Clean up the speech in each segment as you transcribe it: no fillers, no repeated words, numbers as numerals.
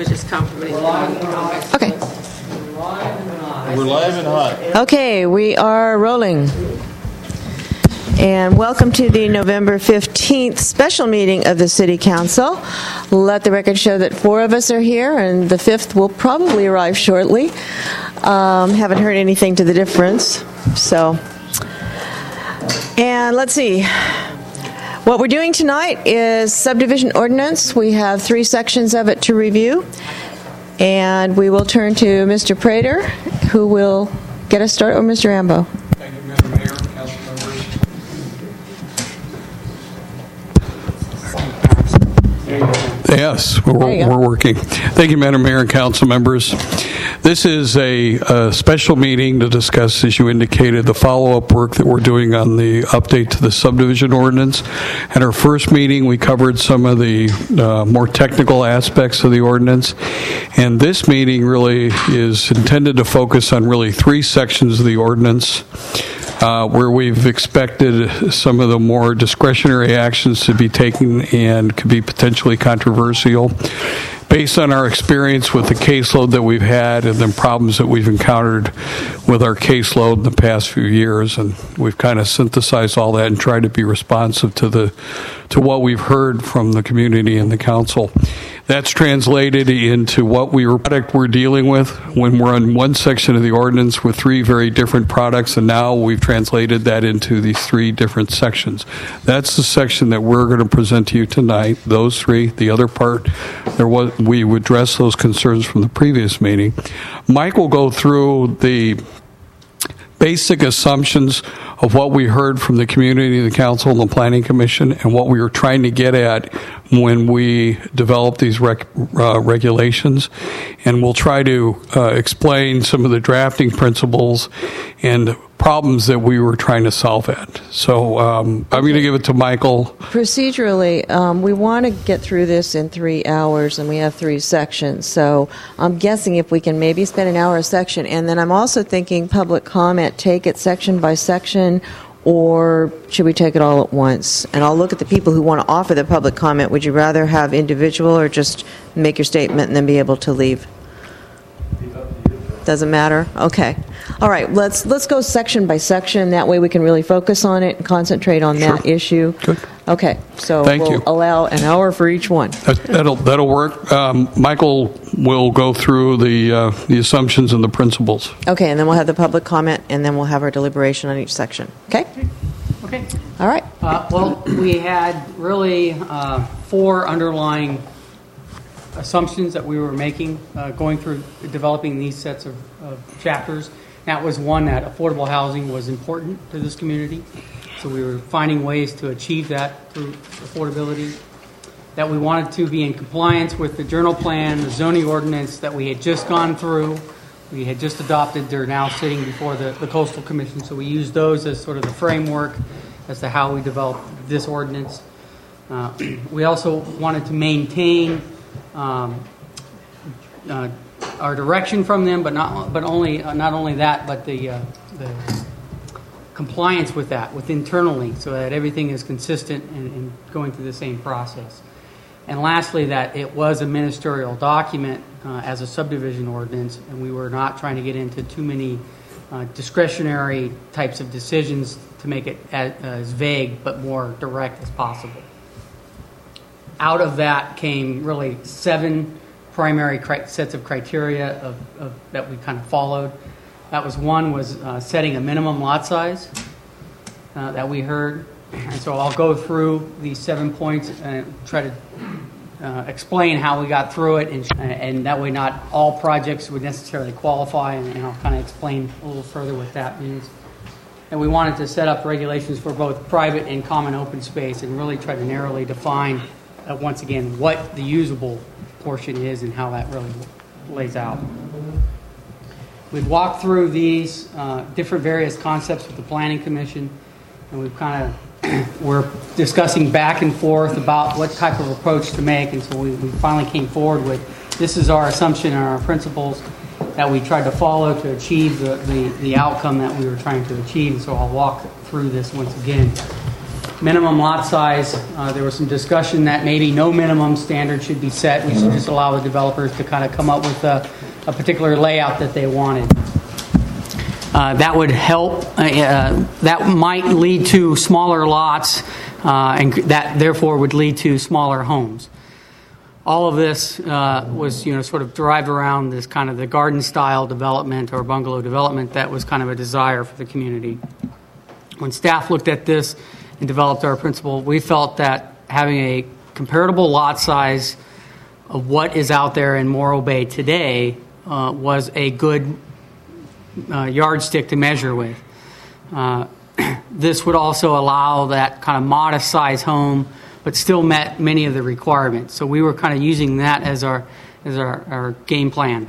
We're just complimenting them. Okay. We're live and hot. Okay, we are rolling. And welcome to the November 15th special meeting of the City Council. Let the record show that 4 of us are here, and the 5th will probably arrive shortly. Haven't heard anything to the difference. And let's see. What we're doing tonight is subdivision ordinance. We have 3 sections of it to review. And we will turn to Mr. Prater, who will get us started, or Mr. Rambo. Thank you, Madam Mayor, council members. Yes, we're working. Thank you, Madam Mayor and council members. This is a special meeting to discuss, as you indicated, the follow-up work that we're doing on the update to the subdivision ordinance. At our first meeting, we covered some of the more technical aspects of the ordinance. And this meeting really is intended to focus on really 3 sections of the ordinance where we've expected some of the more discretionary actions to be taken and could be potentially controversial. Based on our experience with the caseload that we've had and the problems that we've encountered with our caseload in the past few years, and we've kind of synthesized all that and tried to be responsive to what we've heard from the community and the council. That's translated into what product we're dealing with when we're on one section of the ordinance with 3 very different products, and now we've translated that into these 3 different sections. That's the section that we're going to present to you tonight, those 3. The other part, we would address those concerns from the previous meeting. Mike will go through the basic assumptions of what we heard from the community, the council, and the planning commission, and what we were trying to get at when we developed these regulations. And we'll try to explain some of the drafting principles and problems that we were trying to solve at. So I'm going to give it to Michael. Procedurally, we want to get through this in 3 hours, and we have 3 sections. So I'm guessing if we can maybe spend an hour a section, and then I'm also thinking public comment, take it section by section, or should we take it all at once? And I'll look at the people who want to offer the public comment. Would you rather have individual or just make your statement and then be able to leave? Doesn't matter? Okay. All right, let's go section by section. That way we can really focus on it and concentrate on that issue. Good. Okay, so Thank we'll you. allow an hour for each one. That'll work. Michael will go through the assumptions and the principles. Okay, and then we'll have the public comment, and then we'll have our deliberation on each section. Okay? Okay. All right. Well, we had really 4 underlying assumptions that we were making going through developing these sets of chapters. That was one, that affordable housing was important to this community, so we were finding ways to achieve that through affordability. That we wanted to be in compliance with the journal plan, the zoning ordinance that we had just gone through. We had just adopted. They're now sitting before the Coastal Commission, so we used those as sort of the framework as to how we developed this ordinance. We also wanted to maintain our direction from them, not only that, but the compliance with that, with internally, so that everything is consistent and going through the same process. And lastly, that it was a ministerial document as a subdivision ordinance, and we were not trying to get into too many discretionary types of decisions to make it as vague but more direct as possible. Out of that came really 7 primary sets of criteria that we kind of followed. That was one was setting a minimum lot size that we heard. And so I'll go through these 7 points and try to explain how we got through it, and that way not all projects would necessarily qualify, and I'll kind of explain a little further what that means. And we wanted to set up regulations for both private and common open space and really try to narrowly define, once again, what the usable portion is and how that really lays out. We've walked through these different various concepts with the Planning Commission, and we've we're discussing back and forth about what type of approach to make, and so we finally came forward with, this is our assumption and our principles that we tried to follow to achieve the outcome that we were trying to achieve, and so I'll walk through this once again. minimum lot size. There was some discussion that maybe no minimum standard should be set. We should just allow the developers to kind of come up with a particular layout that they wanted. That would help. That might lead to smaller lots, and that therefore would lead to smaller homes. All of this was, sort of derived around this kind of the garden-style development or bungalow development that was kind of a desire for the community. When staff looked at this and developed our principle, we felt that having a comparable lot size of what is out there in Morro Bay today was a good yardstick to measure with. This would also allow that kind of modest size home, but still met many of the requirements. So we were kind of using that as our game plan.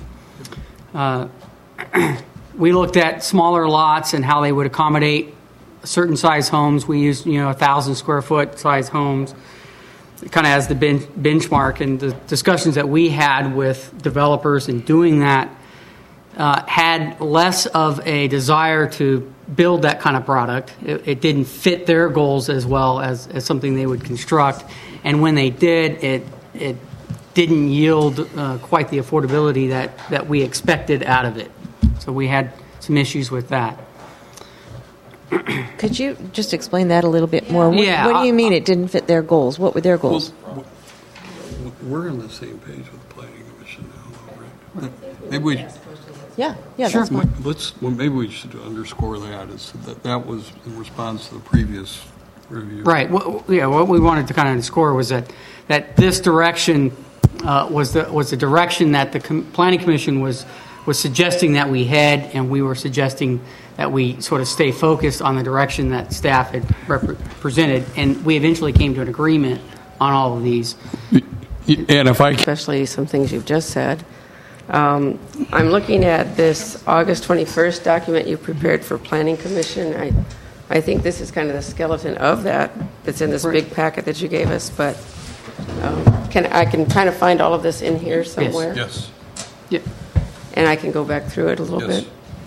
We looked at smaller lots and how they would accommodate certain size homes. We used 1,000 square foot size homes, kind of as the benchmark. And the discussions that we had with developers in doing that had less of a desire to build that kind of product. It didn't fit their goals as well as something they would construct. And when they did, it didn't yield quite the affordability that we expected out of it. So we had some issues with that. Could you just explain that a little bit more? What do you mean it didn't fit their goals? What were their goals? Well, we're on the same page with the Planning Commission now, right? Maybe we... Yeah, sure. That's fine. Maybe we should underscore that that was in response to the previous review. Right. What we wanted to kind of underscore was that this direction was the direction that the Planning Commission was suggesting that we head, and we were suggesting that we sort of stay focused on the direction that staff had presented, and we eventually came to an agreement on all of these. And especially some things you've just said. I'm looking at this August 21st document you prepared for Planning Commission. I think this is kind of the skeleton of that's in this big packet that you gave us, but I can kind of find all of this in here somewhere? Yes. Yeah. And I can go back through it a little bit?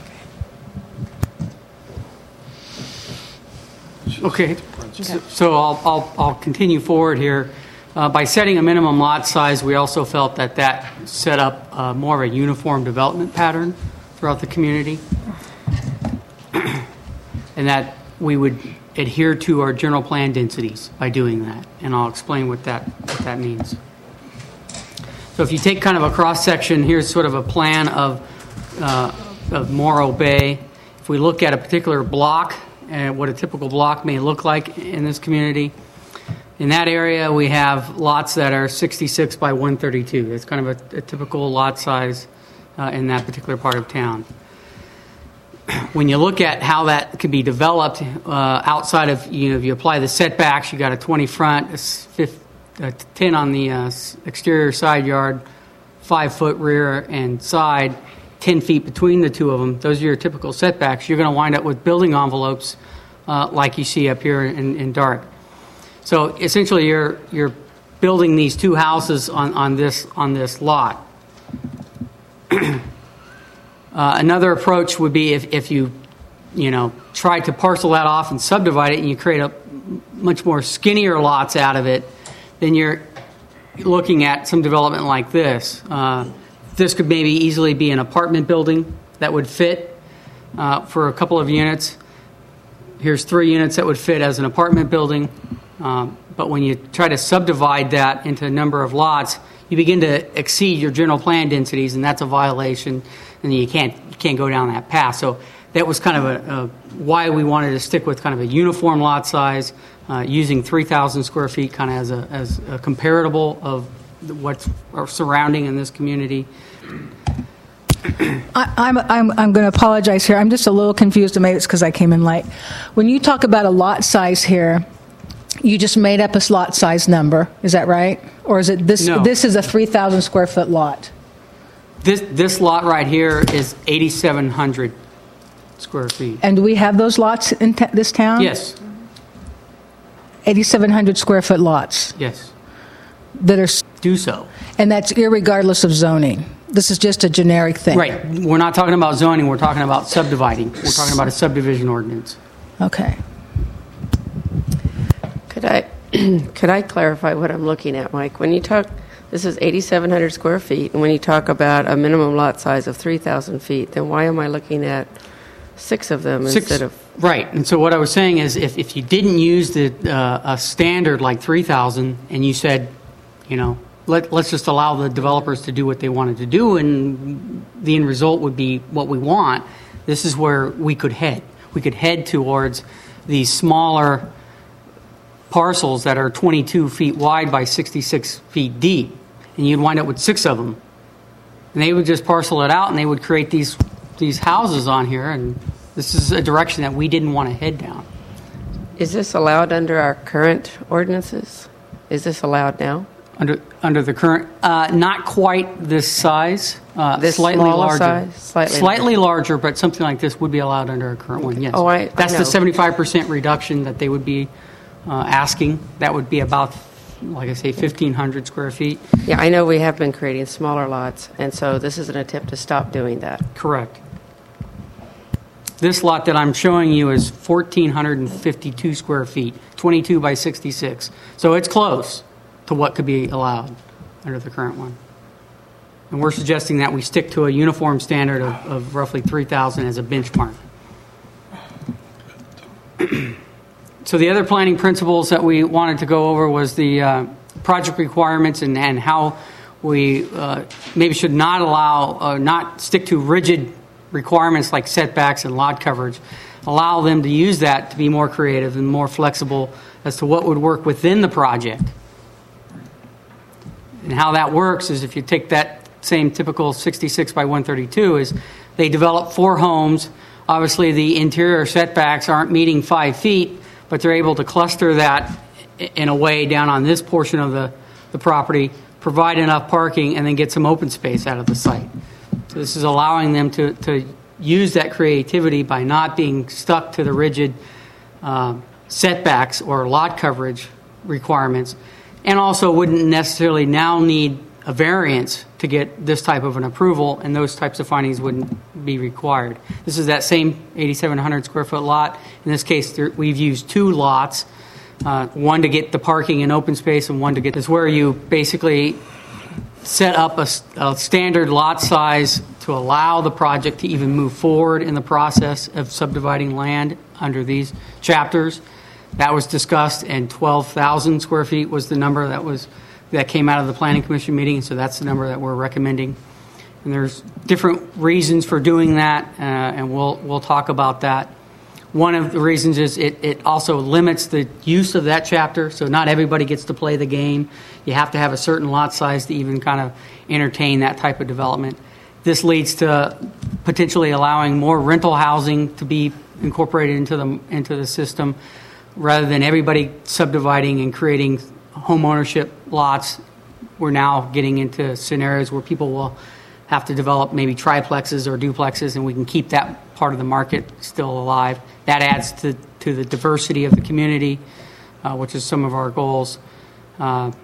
Okay. So I'll continue forward here. By setting a minimum lot size, we also felt that set up more of a uniform development pattern throughout the community, and that we would adhere to our general plan densities by doing that. And I'll explain what that means. So if you take kind of a cross-section, here's sort of a plan of Morro Bay. If we look at a particular block and what a typical block may look like in this community, in that area, we have lots that are 66 by 132. It's kind of a typical lot size in that particular part of town. When you look at how that could be developed outside of, if you apply the setbacks, you got a 20 front, a 10 on the exterior side yard, 5-foot rear and side, 10 feet between the two of them. Those are your typical setbacks. You're going to wind up with building envelopes like you see up here in dark. So essentially, you're building these two houses on this lot. Another approach would be if you try to parcel that off and subdivide it, and you create a much more skinnier lots out of it, then you're looking at some development like this. This could maybe easily be an apartment building that would fit for a couple of units. Here's 3 units that would fit as an apartment building. But when you try to subdivide that into a number of lots, you begin to exceed your general plan densities, and that's a violation, and you can't go down that path. So that was kind of why we wanted to stick with kind of a uniform lot size, using 3,000 square feet kind of as a comparable of what's surrounding in this community. I'm going to apologize here. I'm just a little confused, and maybe it's because I came in late. When you talk about a lot size here, you just made up a lot size number. Is that right? Or is it this? No. This is a 3,000 square foot lot. This lot right here is 8,700 square feet. And do we have those lots in this town? Yes. 8,700 square foot lots. Yes. That are do so. And that's irregardless of zoning. This is just a generic thing. Right. We're not talking about zoning. We're talking about subdividing. We're talking about a subdivision ordinance. Okay. Could I clarify what I'm looking at, Mike? When you talk, this is 8,700 square feet, and when you talk about a minimum lot size of 3,000 feet, then why am I looking at 6 of them instead of... Right, and so what I was saying is if you didn't use a standard like 3,000 and you said, let's just allow the developers to do what they wanted to do and the end result would be what we want, this is where we could head. We could head towards these smaller parcels that are 22 feet wide by 66 feet deep, and you'd wind up with 6 of them. And they would just parcel it out and they would create these houses on here, and this is a direction that we didn't want to head down. Is this allowed under our current ordinances? Is this allowed now? Under the current, not quite this size, This slightly smaller larger, size? slightly larger, but something like this would be allowed under our current one. Yes, that's I the know. 75% reduction that they would be asking. That would be about, like I say, 1,500 square feet. Yeah, I know we have been creating smaller lots, and so this is an attempt to stop doing that. Correct. This lot that I'm showing you is 1,452 square feet, 22 by 66. So it's close to what could be allowed under the current one. And we're suggesting that we stick to a uniform standard of roughly 3,000 as a benchmark. So the other planning principles that we wanted to go over was the project requirements and how we maybe should not allow, not stick to rigid requirements like setbacks and lot coverage. Allow them to use that to be more creative and more flexible as to what would work within the project. And how that works is if you take that same typical 66 by 132 is they develop 4 homes. Obviously the interior setbacks aren't meeting 5 feet, but they're able to cluster that in a way down on this portion of the property, provide enough parking, and then get some open space out of the site. So this is allowing them to use that creativity by not being stuck to the rigid setbacks or lot coverage requirements, and also wouldn't necessarily now need a variance to get this type of an approval, and those types of findings wouldn't be required. This is that same 8,700 square foot lot. In this case, we've used 2 lots, one to get the parking and open space, and one to get this where you basically set up a standard lot size to allow the project to even move forward in the process of subdividing land under these chapters. That was discussed, and 12,000 square feet was the number that came out of the Planning Commission meeting, so that's the number that we're recommending. And there's different reasons for doing that, and we'll talk about that. One of the reasons is it also limits the use of that chapter, so not everybody gets to play the game. You have to have a certain lot size to even kind of entertain that type of development. This leads to potentially allowing more rental housing to be incorporated into the system, rather than everybody subdividing and creating home ownership lots. We're now getting into scenarios where people will have to develop maybe triplexes or duplexes, and we can keep that part of the market still alive. That adds to the diversity of the community, which is some of our goals, and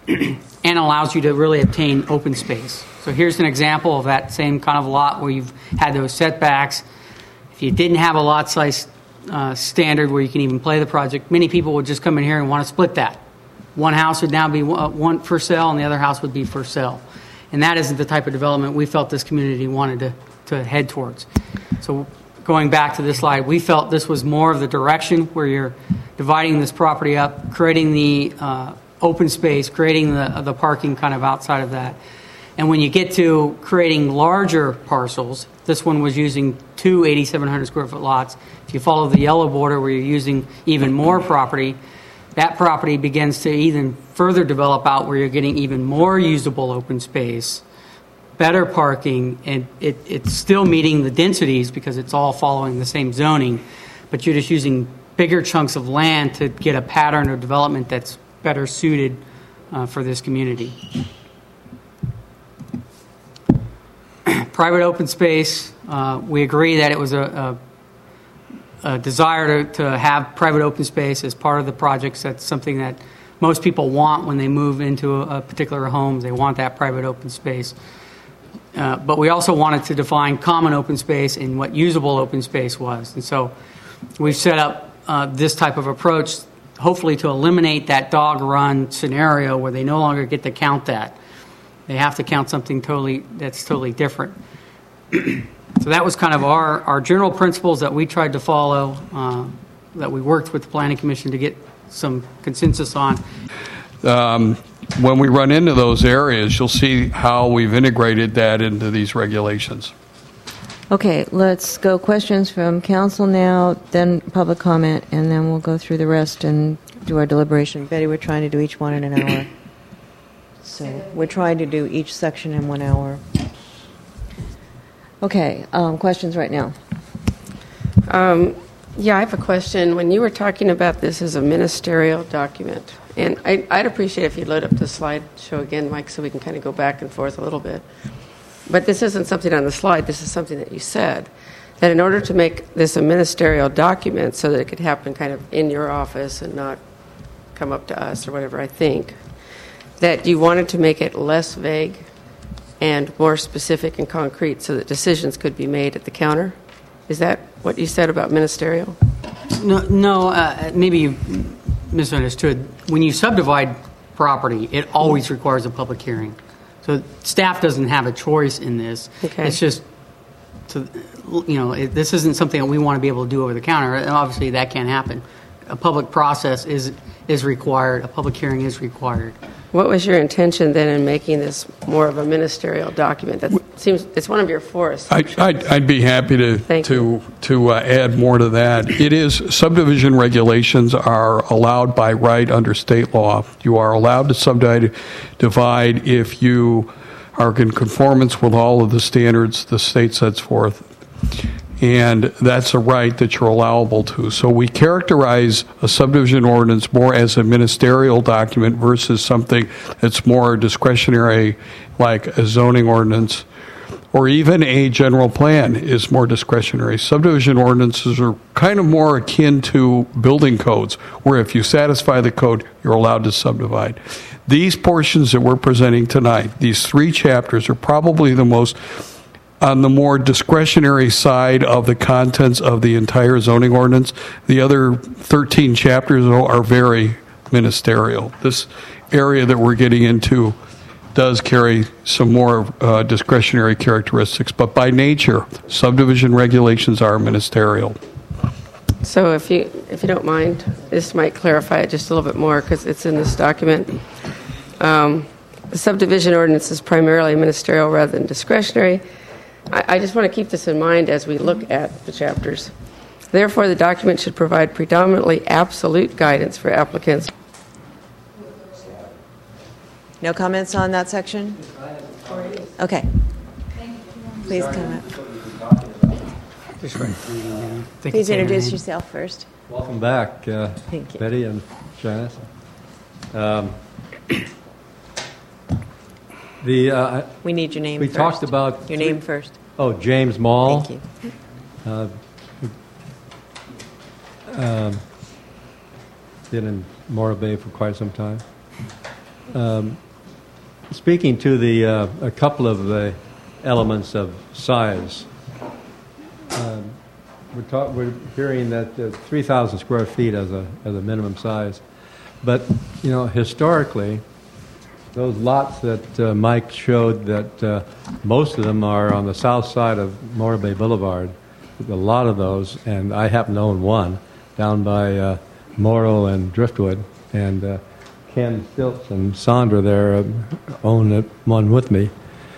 allows you to really obtain open space. So here's an example of that same kind of lot where you've had those setbacks. If you didn't have a lot size standard where you can even play the project, many people would just come in here and want to split that. One house would now be one for sale, and the other house would be for sale. And that isn't the type of development we felt this community wanted to head towards. So going back to this slide, we felt this was more of the direction where you're dividing this property up, creating the open space, creating the parking kind of outside of that. And when you get to creating larger parcels, this one was using 2 8,700 square foot lots. If you follow the yellow border where you're using even more property, that property begins to even further develop out where you're getting even more usable open space, better parking, and it's still meeting the densities because it's all following the same zoning, but you're just using bigger chunks of land to get a pattern of development that's better suited for this community. Private open space, we agree that it was a desire to have private open space as part of the projects. That's something that most people want when they move into a particular home. They want that private open space. But we also wanted to define common open space and what usable open space was. And so we've set up this type of approach hopefully to eliminate that dog run scenario where they no longer get to count that. They have to count something that's totally different. So that was kind of our general principles that we tried to follow, that we worked with the Planning Commission to get some consensus on. When we run into those areas, you'll see how we've integrated that into these regulations. Okay, let's go questions from council now, then public comment, and then we'll go through the rest and do our deliberation. Betty, we're trying to do each one in an hour. So we're trying to do each section in 1 hour. Okay, questions right now. Yeah, I have a question. When you were talking about this as a ministerial document, and I'd appreciate if you'd load up the slideshow again, Mike, so we can kind of go back and forth a little bit. But this isn't something on the slide. This is something that you said, that in order to make this a ministerial document so that it could happen kind of in your office and not come up to us or whatever, I think, that you wanted to make it less vague and more specific and concrete so that decisions could be made at the counter. Is that what you said about ministerial? No, maybe you misunderstood. When you subdivide property, it always requires a public hearing. So staff doesn't have a choice in this. Okay. It's just, this isn't something that we want to be able to do over the counter. And obviously, that can't happen. A public process is required. A public hearing is required. What was your intention then in making this more of a ministerial document? That seems it's one of your forests. I'd be happy to add more to that. It is subdivision regulations are allowed by right under state law. You are allowed to subdivide if you are in conformance with all of the standards the state sets forth. And that's a right that you're allowable to. So we characterize a subdivision ordinance more as a ministerial document versus something that's more discretionary, like a zoning ordinance, or even a general plan is more discretionary. Subdivision ordinances are kind of more akin to building codes, where if you satisfy the code, you're allowed to subdivide. These portions that we're presenting tonight, these 3 chapters, are probably the most on the more discretionary side of the contents of the entire zoning ordinance. The other 13 chapters are very ministerial. This area that we're getting into does carry some more discretionary characteristics, but by nature, subdivision regulations are ministerial. So if you don't mind, this might clarify it just a little bit more because it's in this document. The subdivision ordinance is primarily ministerial rather than discretionary. I just want to keep this in mind as we look at the chapters. Therefore, the document should provide predominantly absolute guidance for applicants. No comments on that section? Okay. Please come up. Please introduce yourself first. Welcome back, Thank you. Betty and Janice. We need your name we first. talked about... Your name first. Oh, James Mall. Thank you. Been in Morro Bay for quite some time. Speaking to a couple of the elements of size, we're hearing that 3,000 square feet as a minimum size, but historically, those lots that Mike showed, that most of them are on the south side of Morro Bay Boulevard. A lot of those, and I happen to own one down by Morro and Driftwood, and Ken Stilts and Sandra there own one with me.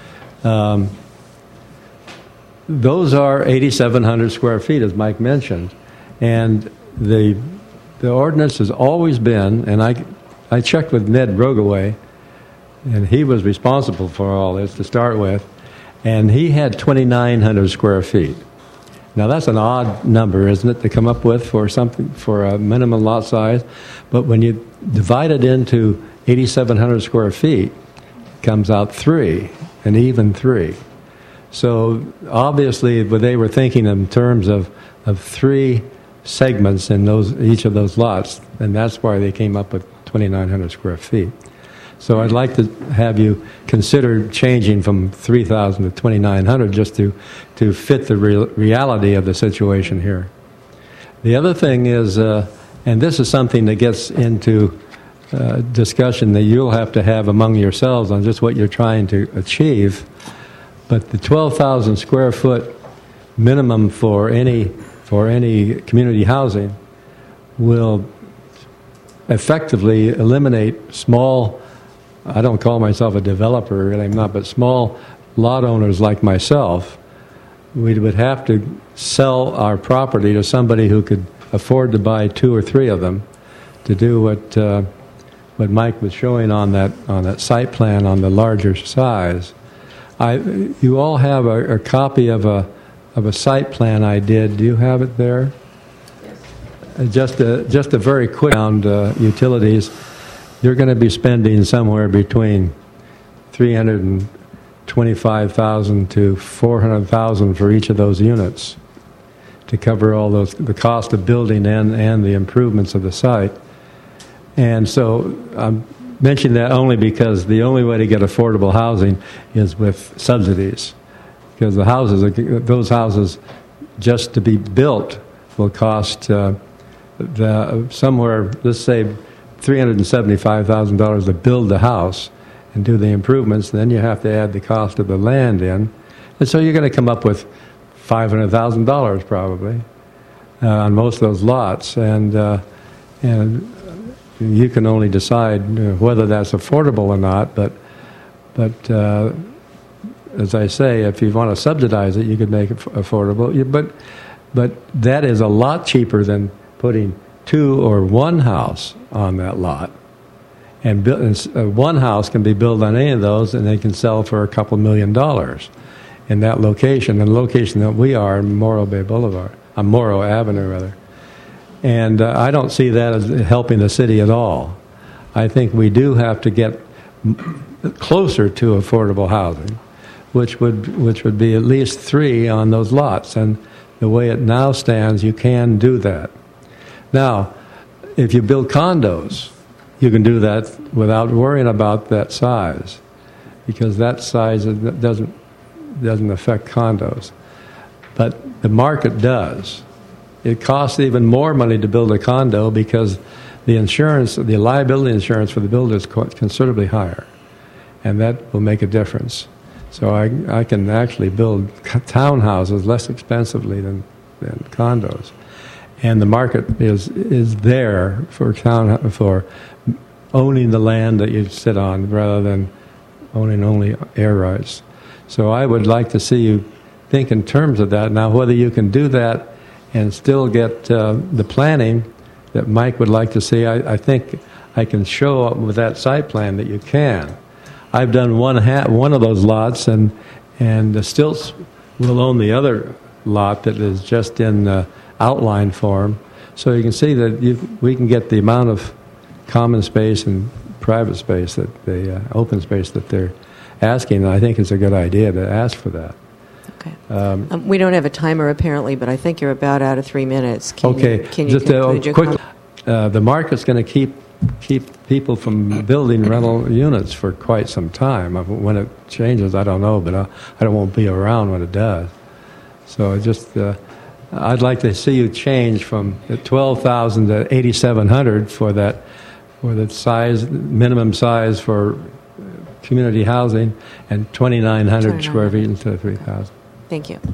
Those are 8,700 square feet, as Mike mentioned, and the ordinance has always been, and I checked with Ned Rogaway, and he was responsible for all this to start with, and he had 2,900 square feet. Now that's an odd number, isn't it, to come up with for a minimum lot size? But when you divide it into 8,700 square feet, it comes out 3, an even 3. So obviously, they were thinking in terms of 3 segments in each of those lots, and that's why they came up with 2,900 square feet. So I'd like to have you consider changing from 3,000 to 2,900 just to fit the reality of the situation here. The other thing is And this is something that gets into discussion that you'll have to have among yourselves on just what you're trying to achieve. But the 12,000 square foot minimum for any community housing will effectively eliminate small, I don't call myself a developer, and I'm not, but small lot owners like myself. We would have to sell our property to somebody who could afford to buy 2 or 3 of them to do what Mike was showing on that site plan on the larger size. You all have a copy of a site plan I did. Do you have it there? Just a very quick round utilities. You're going to be spending somewhere between $325,000 to $400,000 for each of those units to cover all the cost of building and the improvements of the site. And so I'm mentioning that only because the only way to get affordable housing is with subsidies, because those houses just to be built will cost somewhere, let's say, $375,000 to build the house and do the improvements. Then you have to add the cost of the land in, and so you're going to come up with $500,000 probably on most of those lots, and you can only decide whether that's affordable or not. But as I say, if you want to subsidize it, you could make it affordable. But that is a lot cheaper than putting 2 or 1 house on that lot. And one house can be built on any of those, and they can sell for a couple $1 million in that location. And the location that we are, Morro Avenue, rather. And I don't see that as helping the city at all. I think we do have to get closer to affordable housing, which would be at least 3 on those lots. And the way it now stands, you can do that. Now, if you build condos, you can do that without worrying about that size, because that size doesn't affect condos. But the market does. It costs even more money to build a condo because the liability insurance for the builder is considerably higher, and that will make a difference. So I can actually build townhouses less expensively than condos. And the market is there for owning the land that you sit on rather than owning only air rights. So I would like to see you think in terms of that. Now, whether you can do that and still get the planning that Mike would like to see, I think I can show up with that site plan that you can. I've done one of those lots, and the Stilts will own the other lot that is just in outline form. So you can see that we can get the amount of common space and private space, the open space that they're asking. And I think it's a good idea to ask for that. Okay. We don't have a timer apparently, but I think you're about out of 3 minutes. Can you just conclude your quick. The market's going to keep people from building rental units for quite some time. When it changes, I don't know, but I won't be around when it does. So I'd like to see you change from 12,000 to 8,700 for the minimum size for community housing, and 2,900 square feet instead of 3,000. Thank you.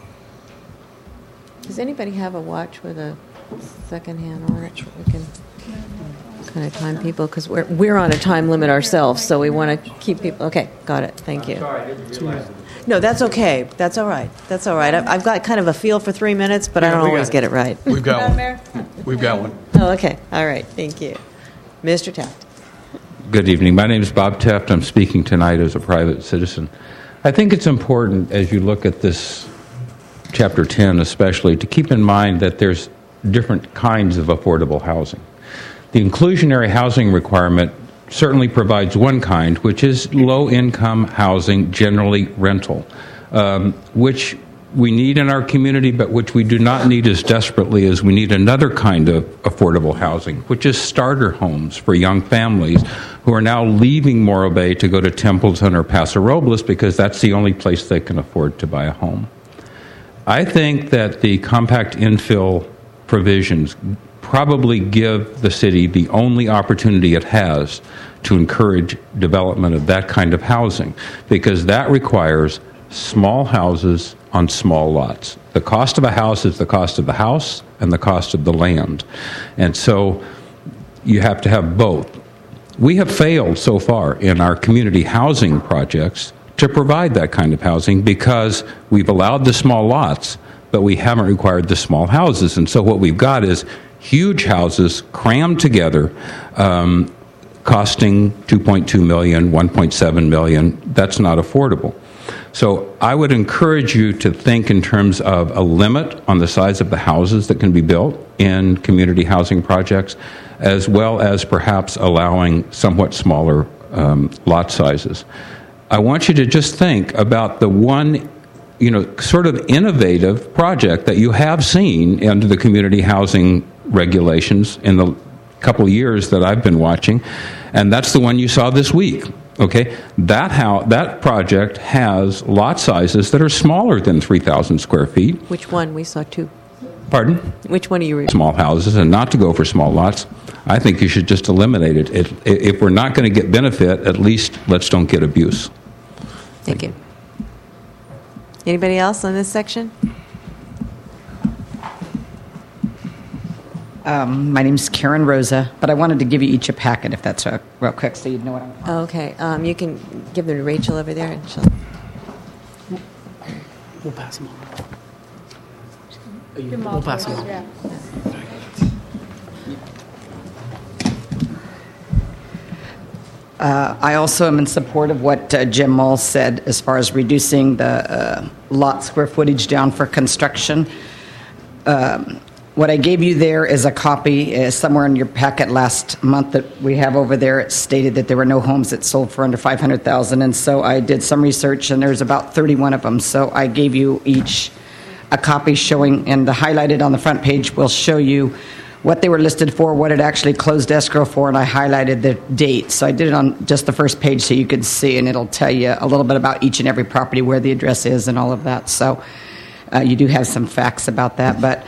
Does anybody have a watch with a second hand on it? We can kind of time people, because we're on a time limit ourselves, so we want to keep people. Okay, got it. Thank you. Sorry, I didn't realize it. No, that's okay. That's all right. That's all right. I've got kind of a feel for 3 minutes, but I don't always get it right. We've got one. We've got one. Oh, okay. All right. Thank you. Mr. Taft. Good evening. My name is Bob Taft. I'm speaking tonight as a private citizen. I think it's important, as you look at this Chapter 10 especially, to keep in mind that there's different kinds of affordable housing. The inclusionary housing requirement certainly provides one kind, which is low-income housing, generally rental, which we need in our community, but which we do not need as desperately as we need another kind of affordable housing, which is starter homes for young families who are now leaving Morro Bay to go to Templeton or Paso Robles because that's the only place they can afford to buy a home. I think that the compact infill provisions probably give the city the only opportunity it has to encourage development of that kind of housing, because that requires small houses on small lots. The cost of a house is the cost of the house and the cost of the land. And so you have to have both. We have failed so far in our community housing projects to provide that kind of housing because we've allowed the small lots, but we haven't required the small houses. And so what we've got is huge houses crammed together, costing $2.2 million, $1.7 million. That's not affordable. So I would encourage you to think in terms of a limit on the size of the houses that can be built in community housing projects, as well as perhaps allowing somewhat smaller lot sizes. I want you to just think about the one, sort of innovative project that you have seen under the community housing regulations in the couple of years that I've been watching, and that's the one you saw this week. Okay, that project has lot sizes that are smaller than 3,000 square feet. Which one? We saw two. Pardon? Which one are you reading? Small houses, and not to go for small lots. I think you should just eliminate it. If we're not going to get benefit, at least let's don't get abuse. Thank you. Anybody else on this section? My name's Karen Rosa, but I wanted to give you each a packet, if that's real quick, so you'd know what I'm talking about. Okay. You can give them to Rachel over there, and We'll pass them on. We'll pass them on. Yeah. I also am in support of what Jim Mull said as far as reducing the lot square footage down for construction. What I gave you there is a copy somewhere in your packet last month that we have over there. It stated that there were no homes that sold for under $500,000, and so I did some research, and there's about 31 of them. So I gave you each a copy showing, and the highlighted on the front page will show you what they were listed for, what it actually closed escrow for, and I highlighted the date. So I did it on just the first page so you could see, and it'll tell you a little bit about each and every property, where the address is, and all of that. So you do have some facts about that, but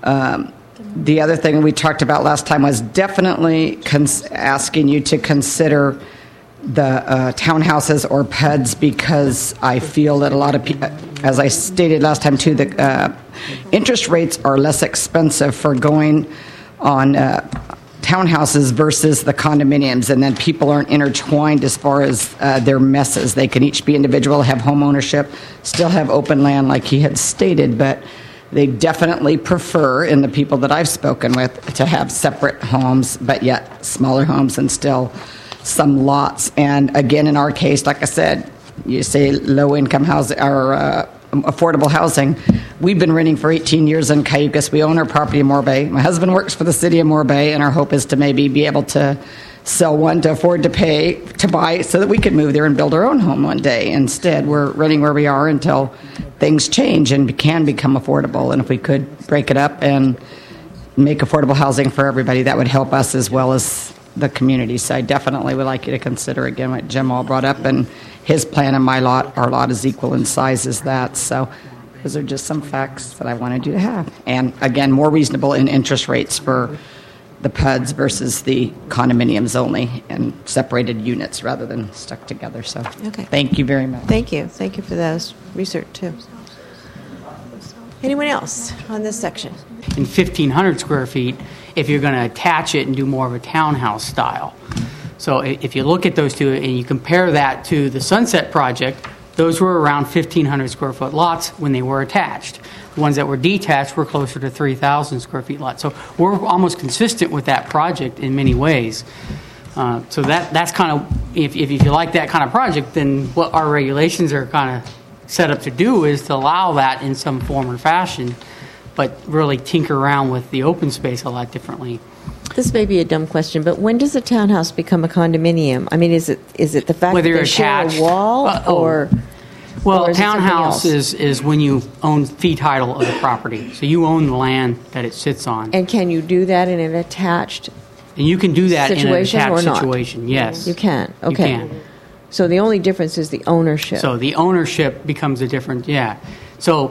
the other thing we talked about last time was definitely asking you to consider the townhouses or PUDs, because I feel that a lot of people, as I stated last time too, the interest rates are less expensive for going on townhouses versus the condominiums, and then people aren't intertwined as far as their messes. They can each be individual, have home ownership, still have open land like he had stated, but they definitely prefer, in the people that I've spoken with, to have separate homes, but yet smaller homes and still some lots. And again, in our case, like I said, you say low-income housing or affordable housing. We've been renting for 18 years in Cayucas. We own our property in Morbay. My husband works for the city of Morbay, and our hope is to maybe be able to sell one to afford to buy so that we could move there and build our own home one day. Instead, we're renting where we are until things change and can become affordable. And if we could break it up and make affordable housing for everybody, that would help us as well as the community. So I definitely would like you to consider again what Jim all brought up, and his plan and my lot, our lot is equal in size as that. So those are just some facts that I wanted you to have. And again, more reasonable in interest rates for the PUDs versus the condominiums only, and separated units rather than stuck together. So Okay. Thank you very much. Thank you. Thank you for those research, too. Anyone else on this section? In 1,500 square feet, if you're going to attach it and do more of a townhouse style. So if you look at those two and you compare that to the Sunset project, those were around 1,500 square foot lots when they were attached. The ones that were detached were closer to 3,000 square feet lots. So we're almost consistent with that project in many ways. So that's kind of, if you like that kind of project, then what our regulations are kind of set up to do is to allow that in some form or fashion, but really tinker around with the open space a lot differently. This may be a dumb question, but when does a townhouse become a condominium? I mean, is it the fact Whether that they you're share attached, a wall, or... Well, or is it something townhouse else? is when you own fee title of the property. So you own the land that it sits on. And can you do that in an attached And you can do that in an situation attached or not? situation, yes. You can. Okay. You can. So the only difference is the ownership. So the ownership becomes a different, yeah. So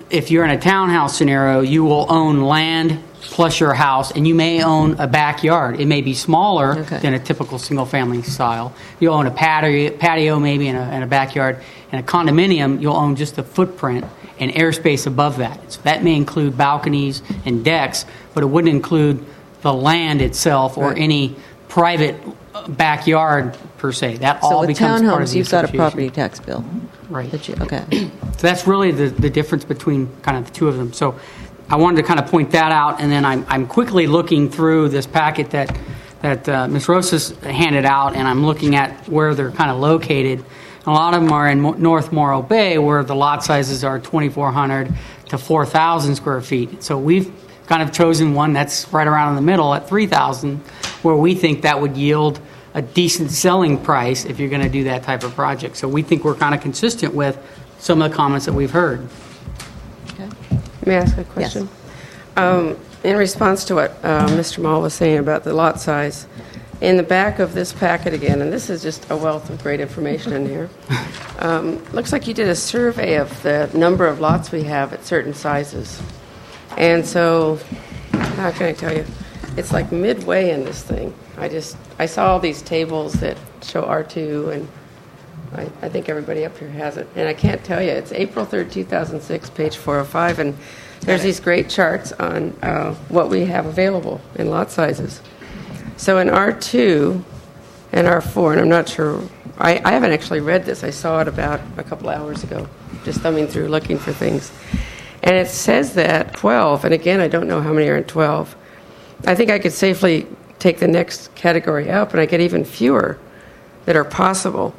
if you're in a townhouse scenario, you will own land plus your house, and you may own a backyard. It may be smaller than a typical single-family style. You'll own a patio maybe in a backyard. In a condominium, you'll own just the footprint and airspace above that. So that may include balconies and decks, but it wouldn't include the land itself or any private backyard per se. That all becomes part of the association. You've got a property tax bill. Right. Okay. So that's really the difference between kind of the two of them. So I wanted to kind of point that out, and then I'm quickly looking through this packet that Ms. Rosas handed out, and I'm looking at where they're kind of located. A lot of them are in North Morro Bay, where the lot sizes are 2,400 to 4,000 square feet. So we've kind of chosen one that's right around in the middle at 3,000, where we think that would yield a decent selling price if you're going to do that type of project. So we think we're kind of consistent with some of the comments that we've heard. Okay. May I ask a question? Yes. In response to what Mr. Mall was saying about the lot size, in the back of this packet again, and this is just a wealth of great information in here, looks like you did a survey of the number of lots we have at certain sizes. And so, how can I tell you? It's like midway in this thing. I saw all these tables that show R2, and I think everybody up here has it. And I can't tell you, it's April 3rd, 2006, page 405, and there's these great charts on what we have available in lot sizes. So in R2 and R4, and I'm not sure, I haven't actually read this. I saw it about a couple hours ago, just thumbing through looking for things. And it says that 12, and again, I don't know how many are in 12. I think I could safely take the next category up, and I get even fewer that are possible.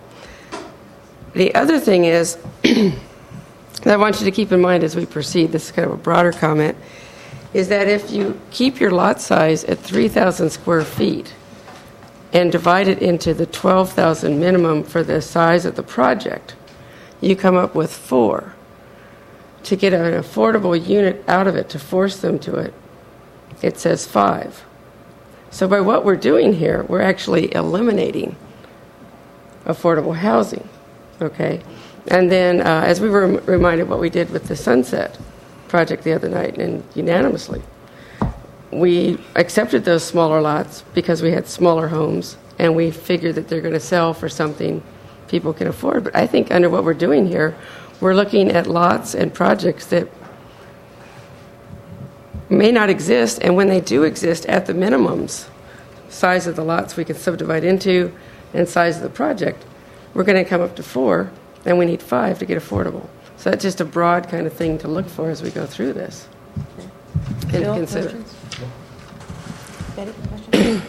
The other thing is, that I want you to keep in mind as we proceed, this is kind of a broader comment, is that if you keep your lot size at 3,000 square feet and divide it into the 12,000 minimum for the size of the project, you come up with 4. To get an affordable unit out of it, to force them to it, it says 5. So by what we're doing here, we're actually eliminating affordable housing, okay? And then, as we were reminded what we did with the Sunset project the other night, and unanimously, we accepted those smaller lots because we had smaller homes, and we figured that they're going to sell for something people can afford. But I think under what we're doing here, we're looking at lots and projects that may not exist, and when they do exist, at the minimums, size of the lots we can subdivide into and size of the project, we're going to come up to 4, and we need 5 to get affordable. So that's just a broad kind of thing to look for as we go through this. And to consider. Questions? Betty, questions?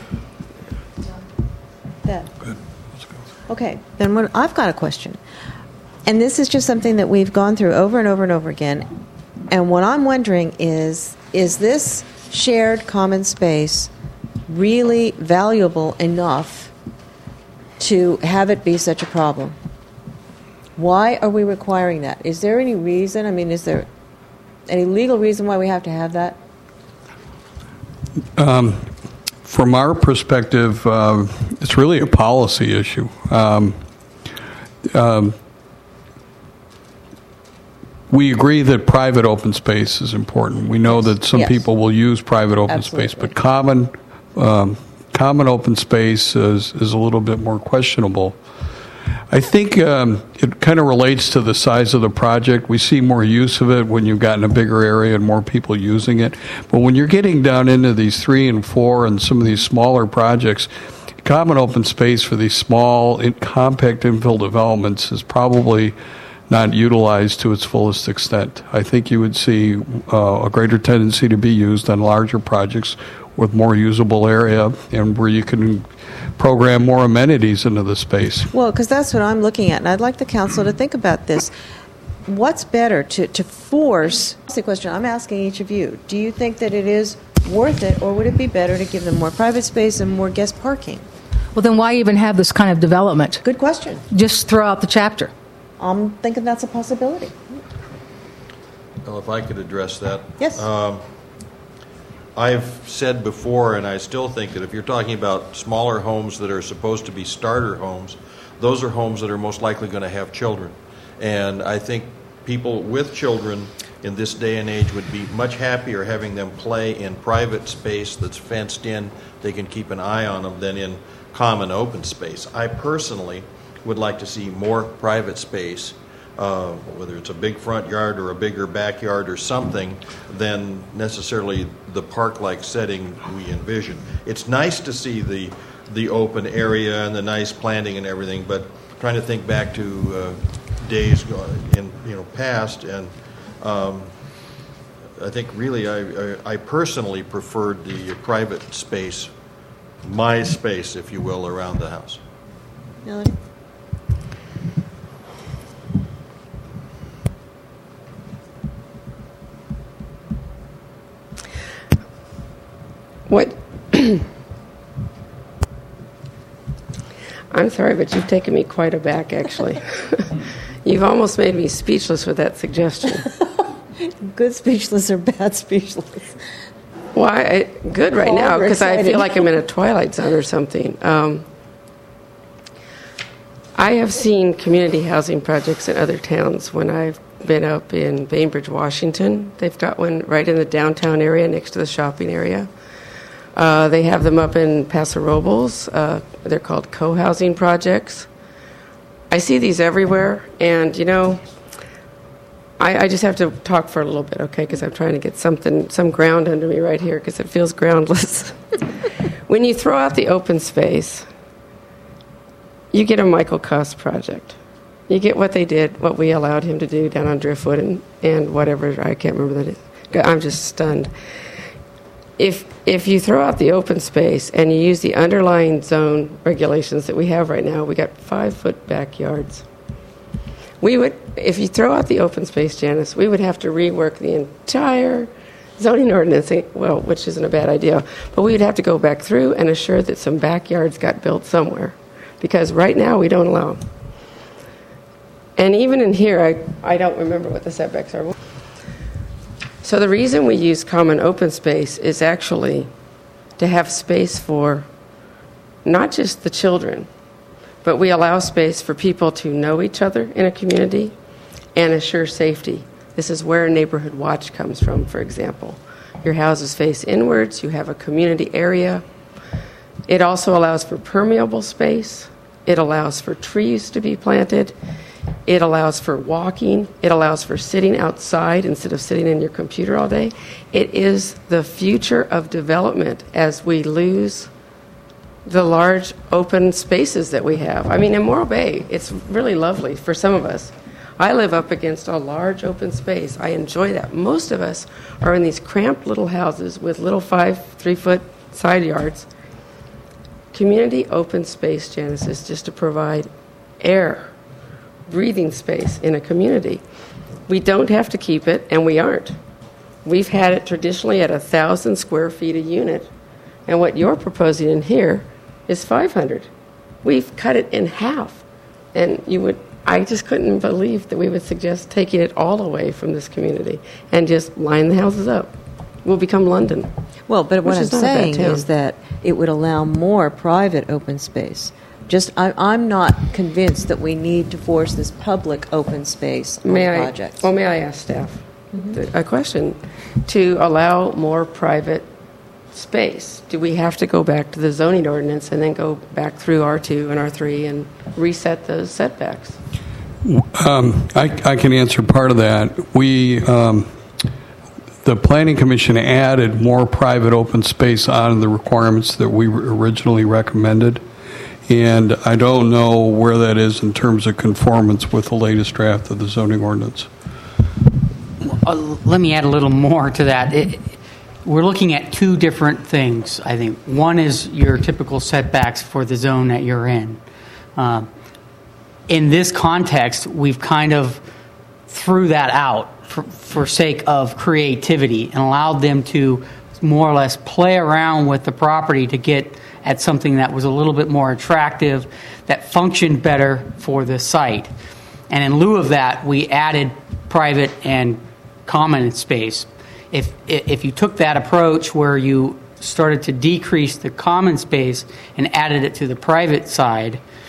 Beth. Good. Okay, then I've got a question. And this is just something that we've gone through over and over and over again. And what I'm wondering is this shared common space really valuable enough to have it be such a problem? Why are we requiring that? Is there any reason? I mean, is there any legal reason why we have to have that? From our perspective, it's really a policy issue. We agree that private open space is important. We know that some people will use private open space, but common open space is a little bit more questionable. I think it kind of relates to the size of the project. We see more use of it when you've gotten a bigger area and more people using it. But when you're getting down into these 3 and 4 and some of these smaller projects, common open space for these small, compact infill developments is probably not utilized to its fullest extent. I think you would see a greater tendency to be used on larger projects with more usable area and where you can program more amenities into the space. Well, because that's what I'm looking at, and I'd like the council to think about this. What's better, to force? That's the question I'm asking each of you. Do you think that it is worth it, or would it be better to give them more private space and more guest parking? Well, then why even have this kind of development? Good question. Just throw out the chapter. I'm thinking that's a possibility. Well, if I could address that. Yes. I've said before, and I still think that if you're talking about smaller homes that are supposed to be starter homes, those are homes that are most likely going to have children. And I think people with children in this day and age would be much happier having them play in private space that's fenced in, they can keep an eye on them, than in common open space. I personally would like to see more private space, whether it's a big front yard or a bigger backyard or something, than necessarily the park-like setting we envision. It's nice to see the open area and the nice planting and everything, but trying to think back to days in past, and I think really I personally preferred the private space, my space, if you will, around the house. Melody? What? I'm sorry, but you've taken me quite aback, actually. You've almost made me speechless with that suggestion. Good speechless or bad speechless? Why? Good right now, because I feel like I'm in a Twilight Zone or something. I have seen community housing projects in other towns when I've been up in Bainbridge, Washington. They've got one right in the downtown area next to the shopping area. They have them up in Paso Robles. They're called co-housing projects. I see these everywhere, and, I just have to talk for a little bit, okay, because I'm trying to get some ground under me right here, because it feels groundless. When you throw out the open space, you get a Michael Koss project. You get what they did, what we allowed him to do down on Driftwood and whatever, I can't remember that. I'm just stunned. If you throw out the open space and you use the underlying zone regulations that we have right now, we got 5-foot backyards. If you throw out the open space, Janice, we would have to rework the entire zoning ordinance, which isn't a bad idea, but we would have to go back through and assure that some backyards got built somewhere, because right now we don't allow them. And even in here, I don't remember what the setbacks are. So the reason we use common open space is actually to have space for not just the children, but we allow space for people to know each other in a community and assure safety. This is where neighborhood watch comes from, for example. Your houses face inwards, you have a community area. It also allows for permeable space. It allows for trees to be planted. It allows for walking. It allows for sitting outside instead of sitting in your computer all day. It is the future of development as we lose the large open spaces that we have. I mean, in Morro Bay, it's really lovely for some of us. I live up against a large open space. I enjoy that. Most of us are in these cramped little houses with little 3-foot side yards. Community open space, Janice, is just to provide air, breathing space in a community. We don't have to keep it, and we aren't. We've had it traditionally at 1,000 square feet a unit, and what you're proposing in here is 500. We've cut it in half, and I just couldn't believe that we would suggest taking it all away from this community and just line the houses up. We'll become London. Well, but what I'm saying is that it would allow more private open space. I'm not convinced that we need to force this public open space on projects. May I ask staff a question? To allow more private space, do we have to go back to the zoning ordinance and then go back through R2 and R3 and reset those setbacks? I can answer part of that. The Planning Commission added more private open space on the requirements that we originally recommended. And I don't know where that is in terms of conformance with the latest draft of the zoning ordinance. Let me add a little more to that. We're looking at two different things, I think. One is your typical setbacks for the zone that you're in. In this context, we've kind of threw that out for sake of creativity and allowed them to more or less play around with the property to get at something that was a little bit more attractive, that functioned better for the site. And in lieu of that, we added private and common space. If you took that approach where you started to decrease the common space and added it to the private side,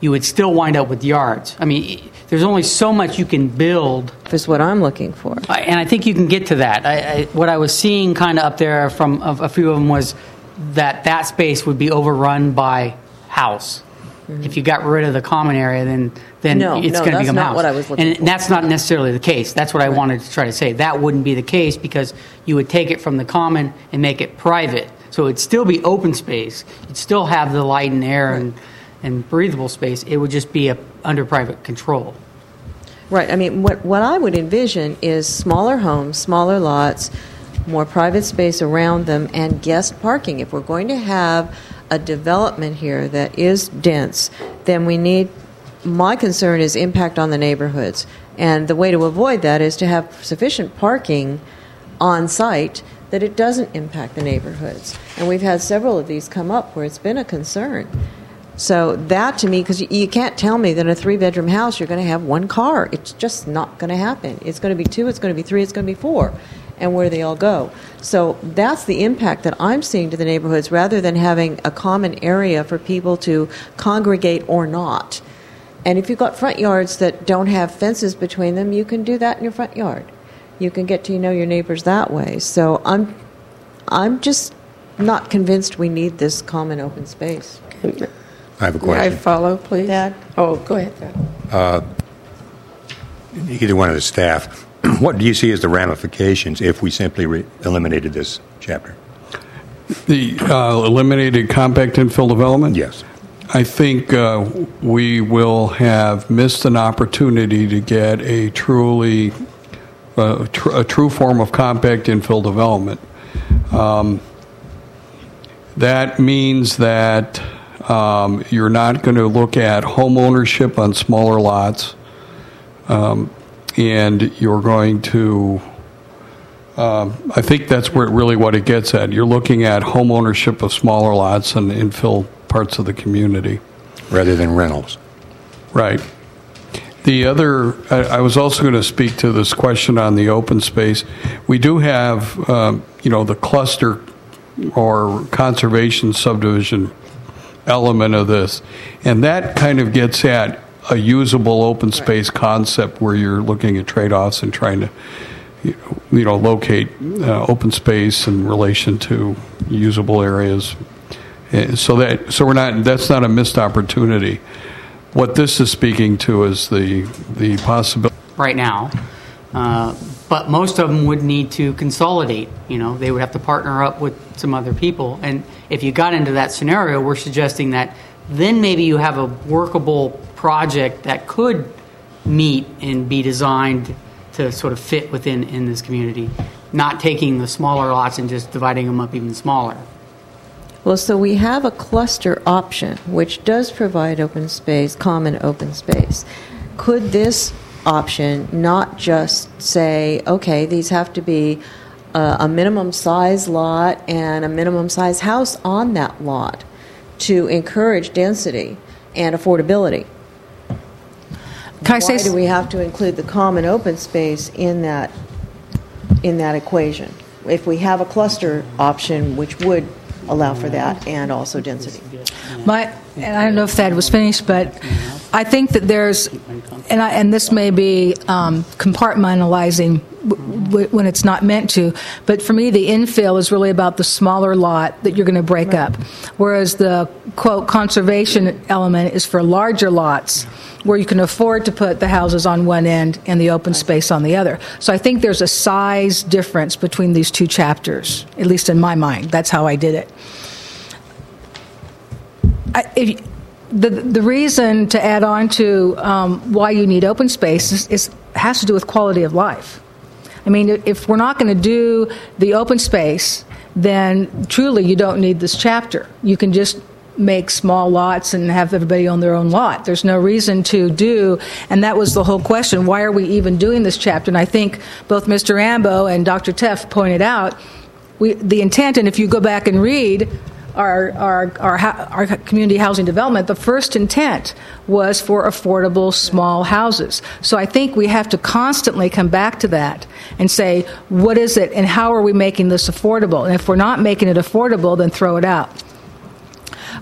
you would still wind up with yards. I mean, there's only so much you can build. That's what I'm looking for. And I think you can get to that. What I was seeing kind of up there from a few of them was that space would be overrun by house. Mm-hmm. If you got rid of the common area, then it's going to become house. What I was looking for. And that's not necessarily the case. That's what I wanted to try to say. That wouldn't be the case because you would take it from the common and make it private. So it'd still be open space. You'd still have the light and air and breathable space. It would just be under private control. Right. I mean, what I would envision is smaller homes, smaller lots, more private space around them, and guest parking. If we're going to have a development here that is dense, then my concern is impact on the neighborhoods. And the way to avoid that is to have sufficient parking on site that it doesn't impact the neighborhoods. And we've had several of these come up where it's been a concern. So that to me, because you can't tell me that in a 3-bedroom house you're going to have one car. It's just not going to happen. It's going to be 2, it's going to be 3, it's going to be 4. And where they all go. So that's the impact that I'm seeing to the neighborhoods rather than having a common area for people to congregate or not. And if you've got front yards that don't have fences between them, you can do that in your front yard. You can get to know your neighbors that way. So I'm just not convinced we need this common open space. I have a question. May I follow, please? Dad? Oh, go ahead, Dad. Either one of the staff, what do you see as the ramifications if we simply eliminated this chapter? The eliminated compact infill development? Yes. I think we will have missed an opportunity to get a truly a true form of compact infill development. That means that you're not going to look at home ownership on smaller lots, and you're going to I think that's really what it gets at. You're looking at home ownership of smaller lots and infill parts of the community. Rather than rentals. Right. The other, I was also going to speak to this question on the open space. We do have, the cluster or conservation subdivision element of this, and that kind of gets at a usable open space concept where you're looking at trade-offs and trying to locate open space in relation to usable areas. That's not a missed opportunity. What this is speaking to is the possibility right now, but most of them would need to consolidate. They would have to partner up with some other people, and if you got into that scenario, we're suggesting that then maybe you have a workable project that could meet and be designed to sort of fit in this community, not taking the smaller lots and just dividing them up even smaller. Well, so we have a cluster option, which does provide open space, common open space. Could this option not just say, okay, these have to be a minimum size lot and a minimum size house on that lot to encourage density and affordability? Why do we have to include the common open space in that equation? If we have a cluster option, which would allow for that and also density. And I don't know if Thad was finished, but I think that there's, and this may be compartmentalizing when it's not meant to, but for me the infill is really about the smaller lot that you're going to break up, whereas the, quote, conservation element is for larger lots where you can afford to put the houses on one end and the open space on the other. So I think there's a size difference between these two chapters, at least in my mind. That's how I did it. The reason to add on to why you need open space has to do with quality of life. I mean, if we're not going to do the open space, then truly you don't need this chapter. You can just make small lots and have everybody on their own lot. There's no reason to do, and that was the whole question, why are we even doing this chapter? And I think both Mr. Ambo and Dr. Teff pointed out the intent, and if you go back and read our community housing development, the first intent was for affordable small houses. So I think we have to constantly come back to that and say, what is it and how are we making this affordable? And if we're not making it affordable, then throw it out.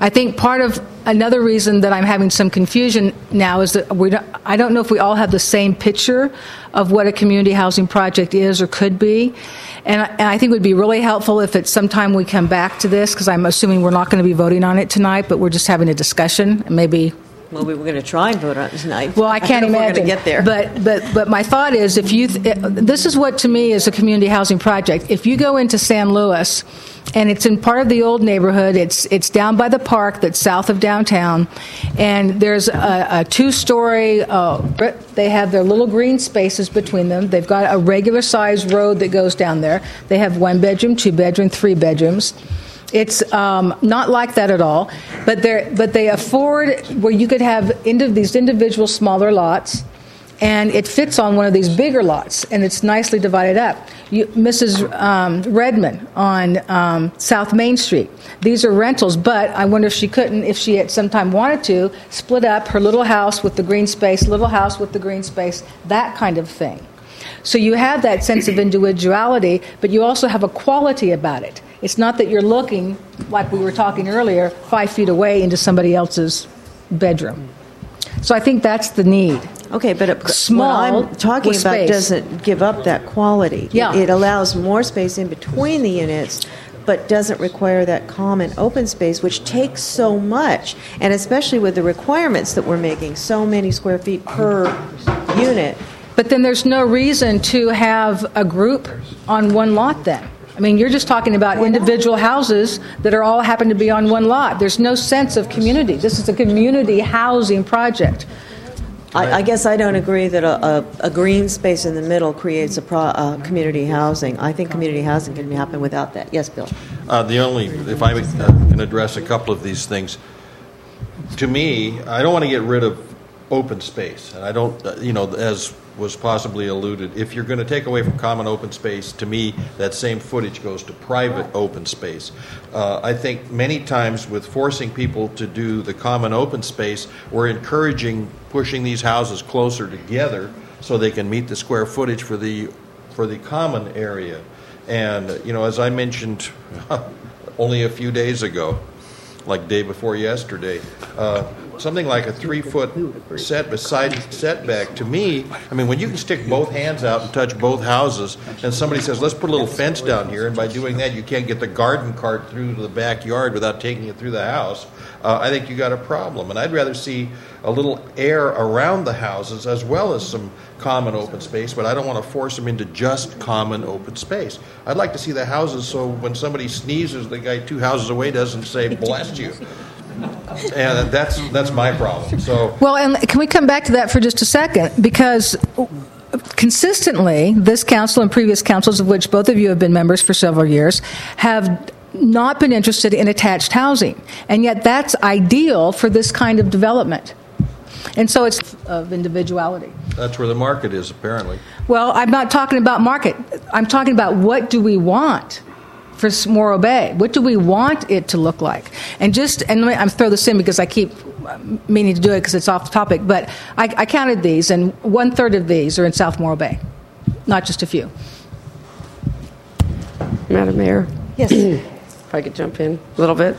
I think part of another reason that I'm having some confusion now is that I don't know if we all have the same picture of what a community housing project is or could be. And I think it would be really helpful if at some time we come back to this, because I'm assuming we're not going to be voting on it tonight, but we're just having a discussion, and maybe... Well, we were going to try and vote on it tonight. Well, I can't imagine. We're going to get there. But my thought is, this is what to me is a community housing project. If you go into San Luis, and it's in part of the old neighborhood, it's down by the park that's south of downtown, and there's a two-story. They have their little green spaces between them. They've got a regular-sized road that goes down there. They have 1-bedroom, 2-bedroom, 3 bedrooms. It's not like that at all, but they afford where you could have these individual smaller lots, and it fits on one of these bigger lots, and it's nicely divided up. Mrs. Redmond on South Main Street. These are rentals, but I wonder if she at some time wanted to, split up her little house with the green space, little house with the green space, that kind of thing. So you have that sense of individuality, but you also have a quality about it. It's not that you're looking, like we were talking earlier, 5 feet away into somebody else's bedroom. So I think that's the need. Okay, but small what I'm talking about doesn't give up that quality. Yeah. It allows more space in between the units, but doesn't require that common open space, which takes so much, and especially with the requirements that we're making, so many square feet per unit. But then there's no reason to have a group on one lot then. I mean, you're just talking about individual houses that are all happen to be on one lot. There's no sense of community. This is a community housing project. I guess I don't agree that a green space in the middle creates a community housing. I think community housing can happen without that. Yes, Bill? If I can address a couple of these things. To me, I don't want to get rid of open space. And I don't, as was possibly alluded, if you're going to take away from common open space, to me, that same footage goes to private open space. I think many times with forcing people to do the common open space, we're pushing these houses closer together so they can meet the square footage for the common area. And, as I mentioned only a few days ago, like day before yesterday, something like a 3-foot setback, to me, I mean, when you can stick both hands out and touch both houses, and somebody says, let's put a little fence down here, and by doing that you can't get the garden cart through to the backyard without taking it through the house, I think you got a problem. And I'd rather see a little air around the houses as well as some common open space, but I don't want to force them into just common open space. I'd like to see the houses so when somebody sneezes, the guy 2 houses away doesn't say, bless you. And that's my problem. So, well, and can we come back to that for just a second? Because consistently, this council and previous councils, of which both of you have been members for several years, have not been interested in attached housing. And yet that's ideal for this kind of development. And so it's of individuality. That's where the market is, apparently. Well, I'm not talking about market. I'm talking about what do we want for Morro Bay? What do we want it to look like? And I'm throw this in because I keep meaning to do it because it's off the topic, but I counted these, and 1/3 of these are in South Morro Bay, not just a few. Madam Mayor? Yes. If I could jump in a little bit.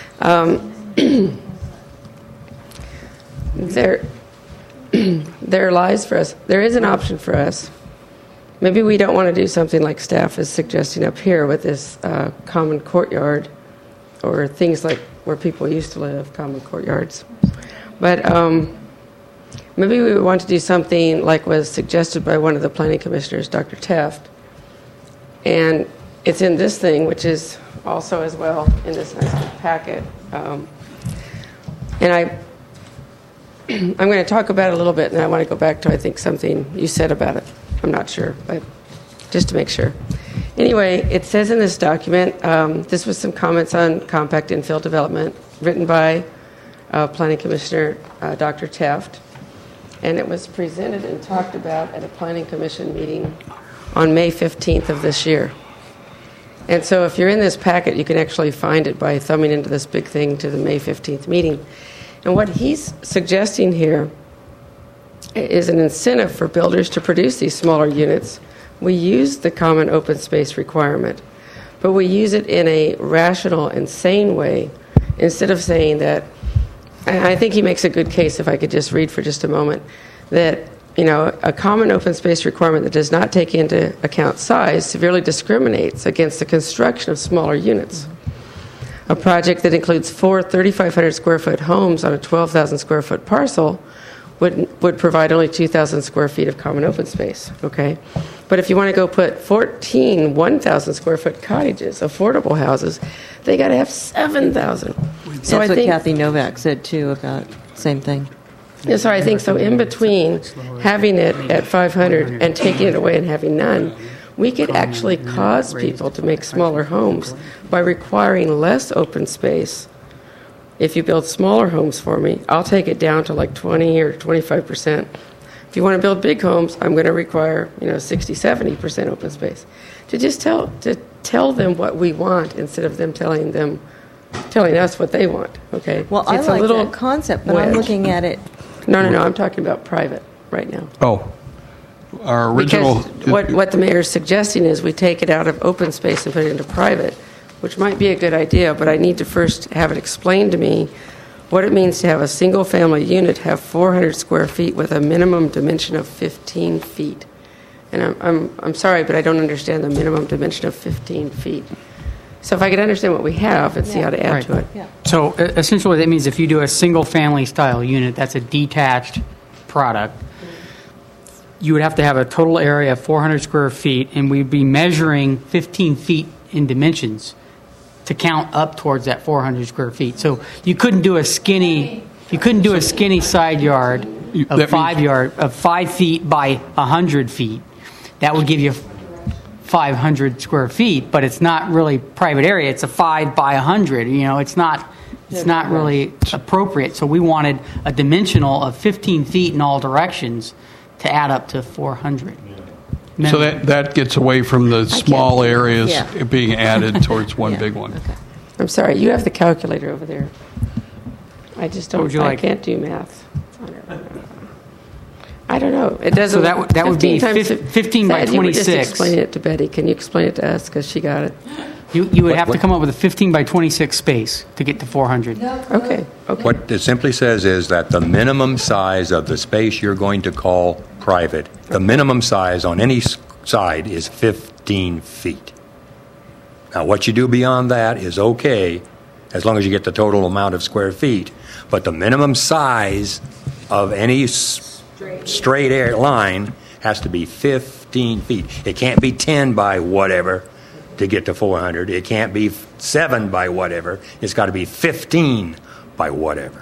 There lies for us. There is an option for us. Maybe we don't want to do something like staff is suggesting up here with this common courtyard or things like where people used to live, common courtyards. But maybe we would want to do something like was suggested by one of the planning commissioners, Dr. Teft. And it's in this thing, which is also as well in this nice packet. And I'm going to talk about it a little bit, and I want to go back to, I think, something you said about it. I'm not sure, but just to make sure. Anyway, it says in this document, this was some comments on compact infill development written by Planning Commissioner Dr. Teft, and it was presented and talked about at a Planning Commission meeting on May 15th of this year. And so if you're in this packet, you can actually find it by thumbing into this big thing to the May 15th meeting. And what he's suggesting here is an incentive for builders to produce these smaller units. We use the common open space requirement, but we use it in a rational and sane way instead of saying that, and I think he makes a good case, if I could just read for just a moment, that a common open space requirement that does not take into account size severely discriminates against the construction of smaller units. A project that includes 4 3,500 square foot homes on a 12,000 square foot parcel would provide only 2,000 square feet of common open space. Okay, but if you want to go put 14 1,000 square foot cottages, affordable houses, they got to have 7,000. So that's what Kathy Novak said too about same thing. Yeah, so I think so. In between having it at 500 and taking it away and having none, we could actually cause people to make smaller homes by requiring less open space. If you build smaller homes for me, I'll take it down to like 20 or 25%. If you want to build big homes, I'm going to require 60, 70% open space. To just tell them what we want instead of them telling us what they want. Okay. Well, I like that concept, but I'm looking at it. No, I'm talking about private right now. Oh, our original. Because what the mayor is suggesting is we take it out of open space and put it into private, which might be a good idea, but I need to first have it explained to me what it means to have a single-family unit have 400 square feet with a minimum dimension of 15 feet. And I'm sorry, but I don't understand the minimum dimension of 15 feet. So if I could understand what we have and see how to add to it. Yeah. So essentially that means if you do a single-family style unit, that's a detached product, you would have to have a total area of 400 square feet, and we'd be measuring 15 feet in dimensions to count up towards that 400 square feet. So you couldn't do a skinny side yard of 5 feet by 100 feet. That would give you 500 square feet, but it's not really private area. It's a 5 by 100. It's not really appropriate. So we wanted a dimensional of 15 feet in all directions to add up to 400. So that gets away from the small areas being added towards one big one. Okay. I'm sorry, you have the calculator over there. I just don't. I can't do math. I don't know. It doesn't. So that would be 15 by 26. You would just explain it to Betty. Can you explain it to us because she got it? You would have to come up with a 15 by 26 space to get to 400. Okay. What it simply says is that the minimum size of the space you're going to call private, the minimum size on any side is 15 feet. Now, what you do beyond that is okay, as long as you get the total amount of square feet. But the minimum size of any straight air line has to be 15 feet. It can't be 10 by whatever to get to 400. It can't be 7 by whatever. It's got to be 15 by whatever.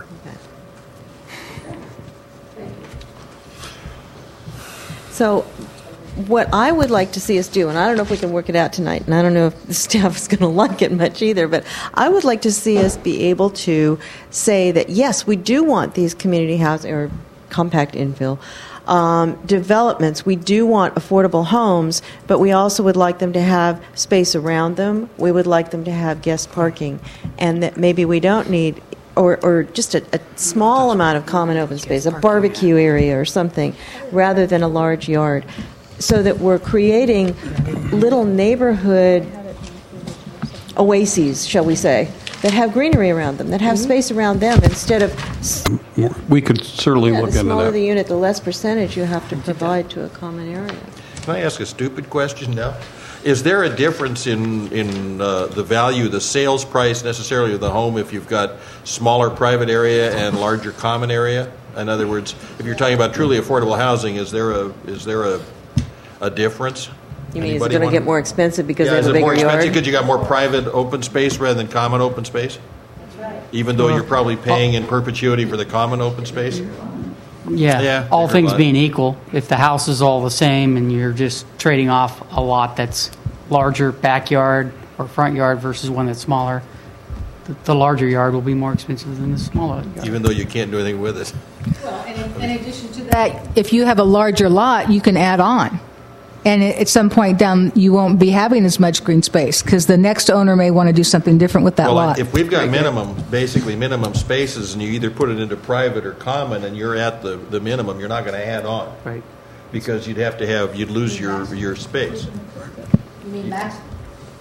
So what I would like to see us do, and I don't know if we can work it out tonight, and I don't know if the staff is going to like it much either, but I would like to see us be able to say that, yes, we do want these community housing or compact infill developments. We do want affordable homes, but we also would like them to have space around them. We would like them to have guest parking, and that maybe we don't need or just a small amount of common open space, a barbecue area or something, rather than a large yard, so that we're creating little neighborhood oases, shall we say, that have greenery around them, that have space around them, instead of... We could certainly look into that. The smaller the unit, the less percentage you have to provide to a common area. Can I ask a stupid question now? Is there a difference in the value, the sales price necessarily of the home if you've got smaller private area and larger common area? In other words, if you're talking about truly affordable housing, is there a difference? You mean, is it going to get more expensive because they have a bigger yard? Is it more expensive because you got more private open space rather than common open space? That's right. Even though you're probably paying in perpetuity for the common open space? Yeah, all things being equal, if the house is all the same and you're just trading off a lot that's larger backyard or front yard versus one that's smaller, the larger yard will be more expensive than the smaller yard. Even though you can't do anything with it. Well, and in addition to that, if you have a larger lot, you can add on. And at some point down, you won't be having as much green space because the next owner may want to do something different with that lot. If we've got minimum spaces, and you either put it into private or common, and you're at the minimum, you're not going to add on, right? Because you'd lose your space. You mean maximum?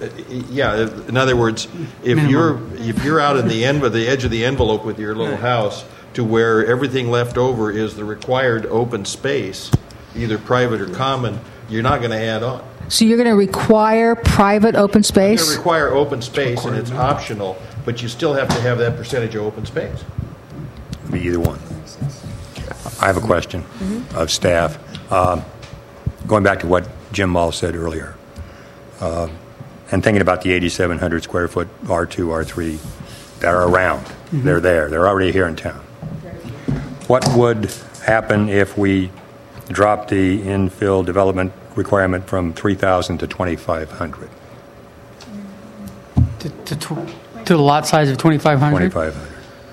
Yeah, in other words, if you're out at the end of the edge of the envelope with your little house to where everything left over is the required open space, either private or common, you're not going to add on. So you're going to require private open You're going space? to require open space, and it's optional, but you still have to have that percentage of open space. Be either one. I have a question of staff. Going back to what Jim Mull said earlier, and thinking about the 8,700 square foot R2, R3 that are around. They're there. They're already here in town. What would happen if we dropped the infill development requirement from 3,000 to 2,500? To the lot size of 2,500? 2,500.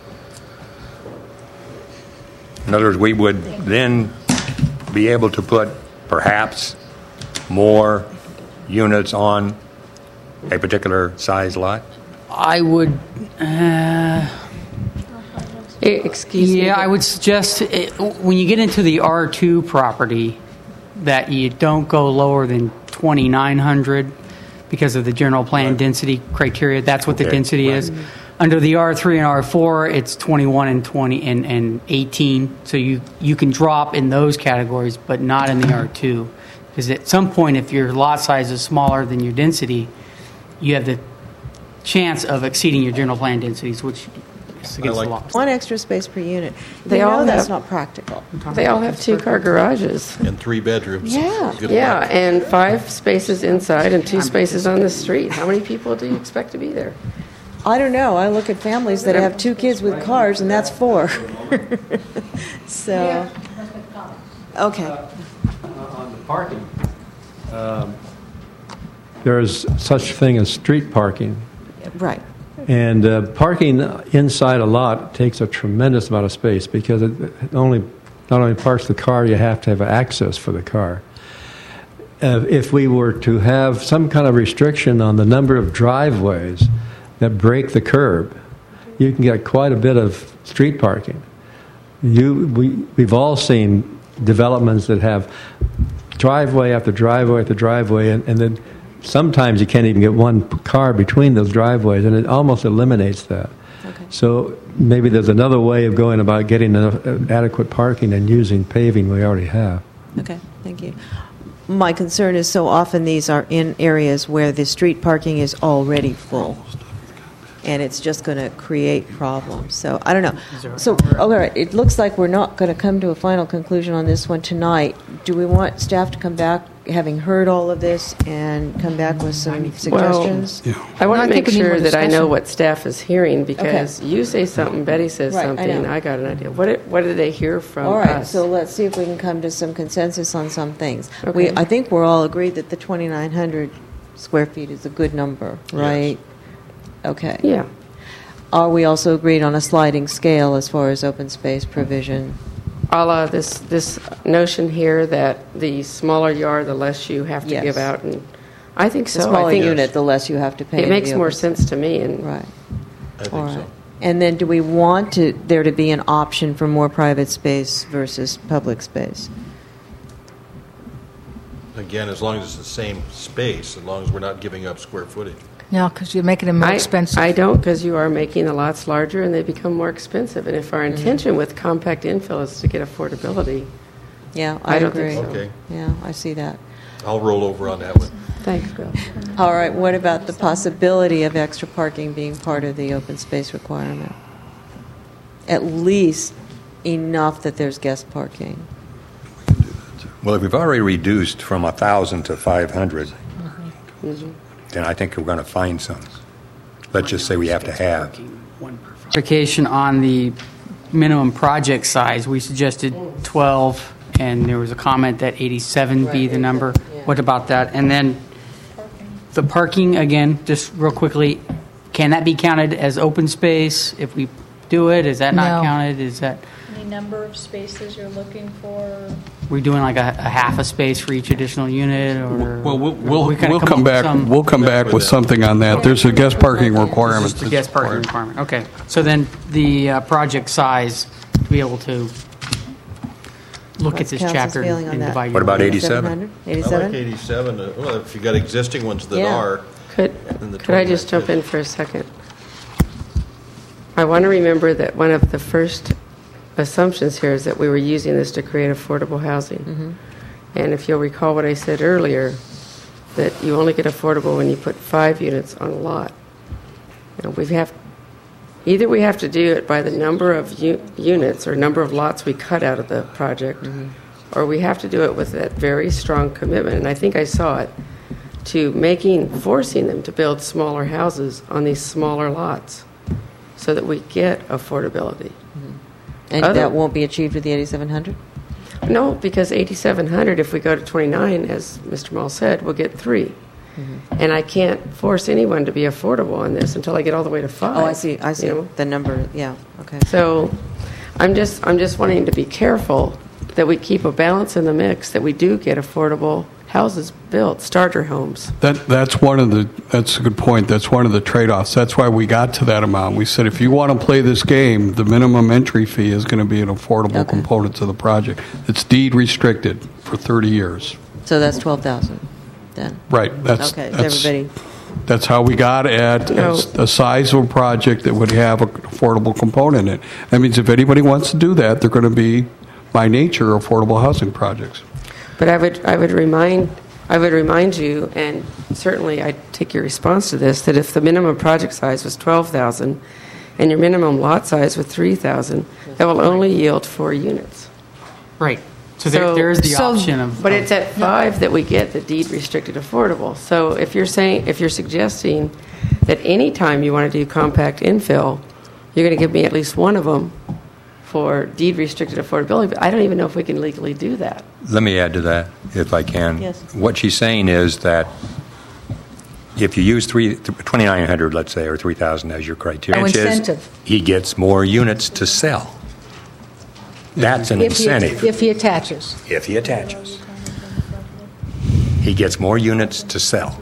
In other words, we would then be able to put perhaps more units on a particular size lot? I would... Excuse me. Yeah, I would suggest when you get into the R2 property that you don't go lower than 2,900 because of the general plan density criteria. That's what the density is. Under the R3 and R4, it's 21 and 20 and 18. So you can drop in those categories, but not in the R2. Because at some point, if your lot size is smaller than your density, you have the chance of exceeding your general plan densities, which is against the law. One extra space per unit. They all that's have- not practical. They all have 2-car garages. And 3 bedrooms. Yeah. Good Yeah, luck. and 5 spaces inside and 2 spaces on the street. How many people do you expect to be there? I don't know. I look at families that have 2 kids with cars, and that's 4. So, okay. On the parking, there's such thing as street parking. Right. And parking inside a lot takes a tremendous amount of space because it not only parks the car, you have to have access for the car. If we were to have some kind of restriction on the number of driveways that break the curb, you can get quite a bit of street parking. We've all seen developments that have driveway after driveway after driveway, and then sometimes you can't even get one car between those driveways, and it almost eliminates that. Okay. So maybe there's another way of going about getting enough adequate parking and using paving we already have. Okay, thank you. My concern is so often these are in areas where the street parking is already full, and it's just going to create problems. So I don't know. So, all right, it looks like we're not going to come to a final conclusion on this one tonight. Do we want staff to come back, having heard all of this, and come back with some suggestions? I want No, I to think make we need sure more that I know discussion. what staff is hearing, because you say something, Betty says Right, I something, know. I got an idea. What did they hear from All right, us? so let's see if we can come to some consensus on some things. Okay. I think we're all agreed that the 2,900 square feet is a good number, right? Okay. Yeah. Are we also agreed on a sliding scale as far as open space provision? A la this notion here that the smaller you are, the less you have to Yes. give out. And I think The so. smaller I think unit, the less you have to pay. it to makes be more open sense to me. And Right. I think All right. so. And then do we want there to be an option for more private space versus public space? Again, as long as it's the same space, as long as we're not giving up square footage. No, because you're making them more expensive. I don't, because you are making the lots larger and they become more expensive. And if our Mm-hmm. intention with compact infill is to get affordability, Yeah, I don't agree. think so. Okay. Yeah, I see that. I'll roll over on that one. thanks, Bill. All right, what about the possibility of extra parking being part of the open space requirement? At least enough that there's guest parking. Well, if we've already reduced from 1,000 to 500, then I think we're going to find some. Let's just say we have to have. Clarification on the minimum project size, we suggested 12, and there was a comment that 87 be the number. What about that? And then the parking, again, just real quickly, can that be counted as open space if we do it? Is that not No. counted? Is that, Any number of spaces you're looking for? we doing like a half a space for each additional unit, or? Well, we we'll kinda come up with back. some- We'll come back with something on that. There's a guest parking requirement. Just the guest parking requirement, okay. So then the project size, to be able to look at What's this council's chapter feeling on and that? divide. What about your- 87? I like 87? 87. Well, if you got existing ones that Yeah. are, than the Could I just jump in for a second? I want to remember that one of the first assumptions here is that we were using this to create affordable housing. Mm-hmm. And if you'll recall what I said earlier, that you only get affordable when you put 5 units on a lot. And either we have to do it by the number of units or number of lots we cut out of the project, or we have to do it with that very strong commitment, and I think I saw it, to forcing them to build smaller houses on these smaller lots so that we get affordability. And that won't be achieved with the 8,700? No, because 8,700, if we go to 29, as Mr. Mall said, we'll get 3. And I can't force anyone to be affordable on this until I get all the way to 5. Oh, I see. You know? The number, yeah, okay. So I'm just wanting to be careful that we keep a balance in the mix, that we do get affordable houses built, starter homes. That's a good point. That's one of the trade-offs. That's why we got to that amount. We said if you want to play this game, the minimum entry fee is going to be an affordable component to the project. It's deed restricted for 30 years. So that's 12,000 then? Right. That's how we got at a size of a project that would have an affordable component in it. That means if anybody wants to do that, they're going to be, by nature, affordable housing projects. But I would remind you, and certainly I take your response to this, that if the minimum project size was 12,000 and your minimum lot size was 3,000, that will only yield 4 units. Right. So there's the option of. But it's at 5 that we get the deed restricted affordable. So if you're suggesting that any time you want to do compact infill, you're going to give me at least one of them for deed restricted affordability, but I don't even know if we can legally do that. Let me add to that, if I can. Yes. What she's saying is that if you use 2,900, let's say, or 3,000 as your criteria, incentive. He gets more units to sell. That's an incentive. If he attaches. If he attaches. He gets more units to sell.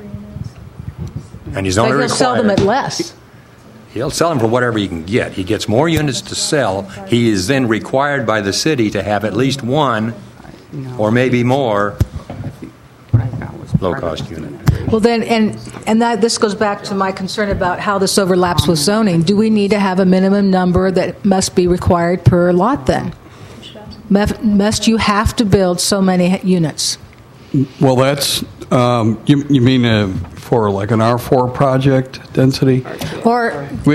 And he's only required. He'll sell them at less. He'll sell them for whatever he can get. He gets more units to sell. He is then required by the city to have at least one, or maybe more, low-cost unit. Well, then, and this goes back to my concern about how this overlaps with zoning. Do we need to have a minimum number that must be required per lot then? Must you have to build so many units? Well, that's, you mean for like an R4 project density? Or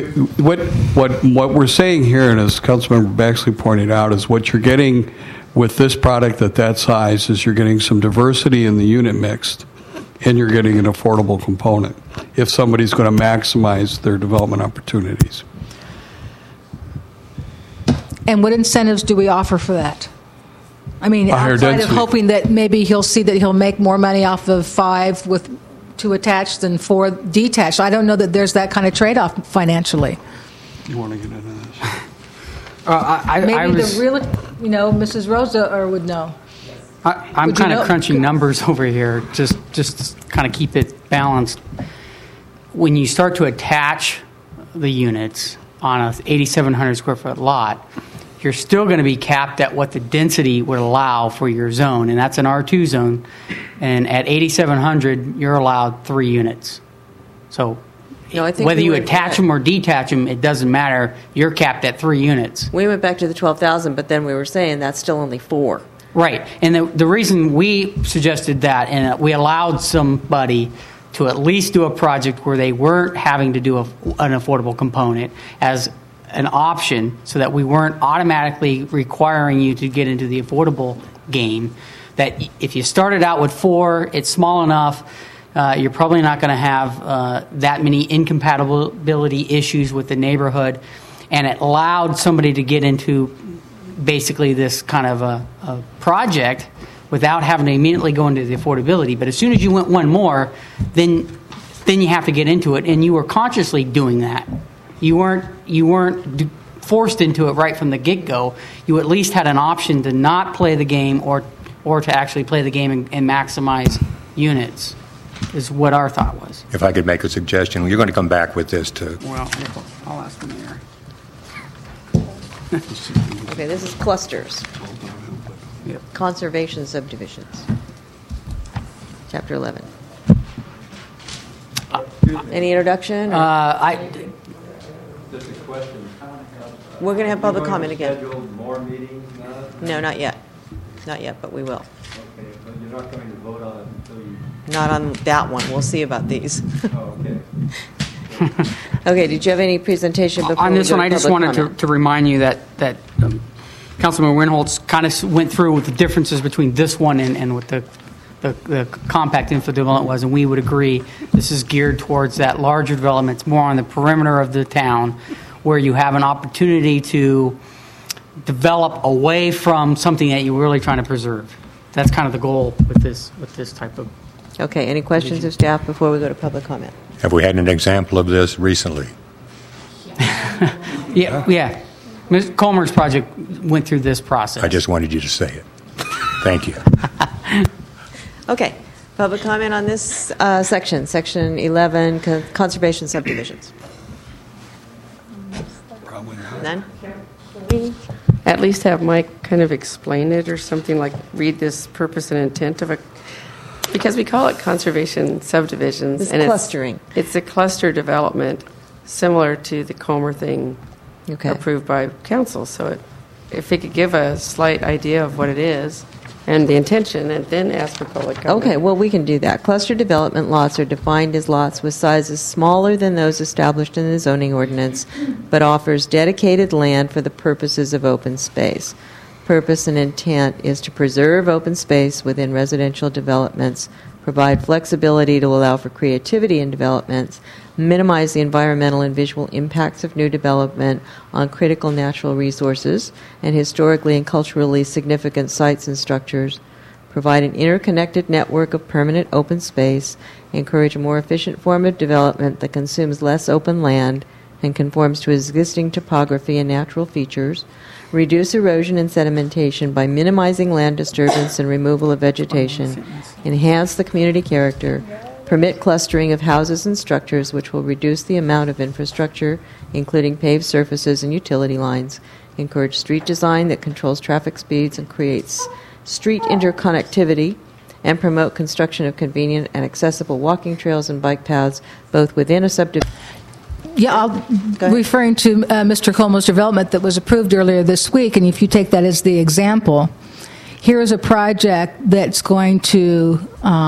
what we're saying here, and as Councilmember Baxley pointed out, is what you're getting with this product at that size is you're getting some diversity in the unit mix, and you're getting an affordable component if somebody's going to maximize their development opportunities. And what incentives do we offer for that? I mean, outside of hoping that maybe he'll see that he'll make more money off of 5 with 2 attached than 4 detached. I don't know that there's that kind of trade-off financially. You want to get into this? Mrs. Rosa would know. I'm kind of crunching numbers over here, just to kind of keep it balanced. When you start to attach the units on a 8,700 square foot lot, you're still going to be capped at what the density would allow for your zone, and that's an R2 zone. And at 8,700, you're allowed 3 units. So whether you attach them or detach them, it doesn't matter. You're capped at 3 units. We went back to the 12,000, but then we were saying that's still only 4. Right. And the reason we suggested that, and we allowed somebody to at least do a project where they weren't having to do an affordable component as an option, so that we weren't automatically requiring you to get into the affordable game, that if you started out with 4, it's small enough, you're probably not going to have that many incompatibility issues with the neighborhood, and it allowed somebody to get into basically this kind of a project without having to immediately go into the affordability. But as soon as you went one more, then you have to get into it, and you were consciously doing that. You weren't forced into it right from the get-go. You at least had an option to not play the game or to actually play the game and maximize units, is what our thought was. If I could make a suggestion, you're going to come back with this to... Well, I'll ask the mayor. Okay, this is clusters. Yep. Conservation subdivisions. Chapter 11. Any introduction? Just a question. We're going to have public comment again. Scheduled more meetings now? No, not yet. Not yet, but we will. Okay, but you're not going to vote on it until you... Not on that one. We'll see about these. Oh, okay. Okay, did you have any presentation before On we this go one, I just public wanted comment? to remind you that Councilman Winholtz kind of went through with the differences between this one and what the compact infill development was, and we would agree this is geared towards that larger development. It's more on the perimeter of the town where you have an opportunity to develop away from something that you're really trying to preserve. That's kind of the goal with this type of... Okay, any questions of staff before we go to public comment? Have we had an example of this recently? Yeah. Ms. Comer's project went through this process. I just wanted you to say it. Thank you. Okay, public comment on this section, Section 11, conservation subdivisions. Probably not. None? At least have Mike kind of explain it or something, like read this purpose and intent of a, because we call it conservation subdivisions. It's and clustering. It's a cluster development similar to the Comer thing approved by council. So if it could give a slight idea of what it is and the intention, and then ask for public comment. Okay, well, we can do that. Cluster development lots are defined as lots with sizes smaller than those established in the zoning ordinance, but offers dedicated land for the purposes of open space. Purpose and intent is to preserve open space within residential developments, provide flexibility to allow for creativity in developments, minimize the environmental and visual impacts of new development on critical natural resources and historically and culturally significant sites and structures, provide an interconnected network of permanent open space, encourage a more efficient form of development that consumes less open land and conforms to existing topography and natural features, reduce erosion and sedimentation by minimizing land disturbance and removal of vegetation, enhance the community character, permit clustering of houses and structures which will reduce the amount of infrastructure, including paved surfaces and utility lines, encourage street design that controls traffic speeds and creates street interconnectivity, and promote construction of convenient and accessible walking trails and bike paths both within a subdivision. Yeah, referring to Mr. Comer's development that was approved earlier this week, and if you take that as the example, here is a project that's going to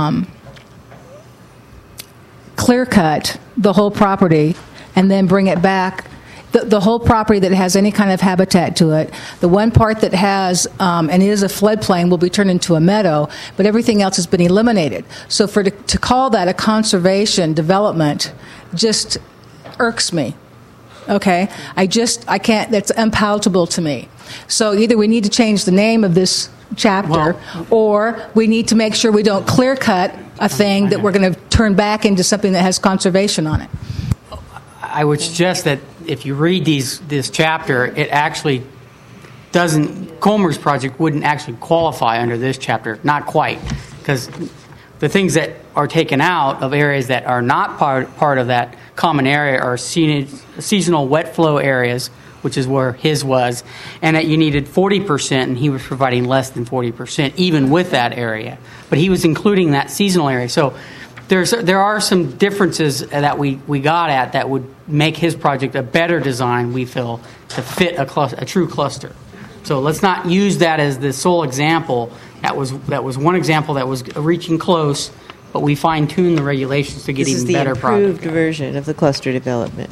clear cut the whole property and then bring it back. The whole property that has any kind of habitat to it, the one part that has and is a floodplain will be turned into a meadow, but everything else has been eliminated. So to call that a conservation development just irks me. Okay? I can't, that's unpalatable to me. So either we need to change the name of this chapter, or we need to make sure we don't clear cut a thing that we're going to turn back into something that has conservation on it. I would suggest that if you read this chapter, it actually doesn't, Comer's project wouldn't actually qualify under this chapter, not quite, because the things that are taken out of areas that are not part of that common area are seasonal wet flow areas, which is where his was, and that you needed 40%, and he was providing less than 40%, even with that area. But he was including that seasonal area. So there are some differences that we got at that would make his project a better design, we feel, to fit a true cluster. So let's not use that as the sole example. That was one example that was reaching close, but we fine-tuned the regulations to get even better project. This is the improved version of the cluster development.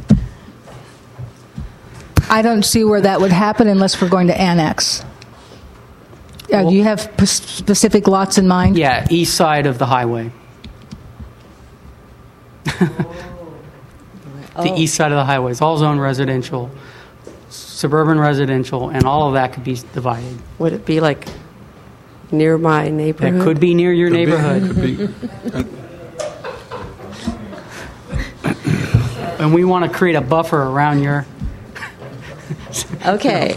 I don't see where that would happen unless we're going to annex. Do you have specific lots in mind? Yeah, east side of the highway. The east side of the highway. It's all zone residential, suburban residential, and all of that could be divided. Would it be like near my neighborhood? That could be near your neighborhood. Could be. And we want to create a buffer around your... Okay.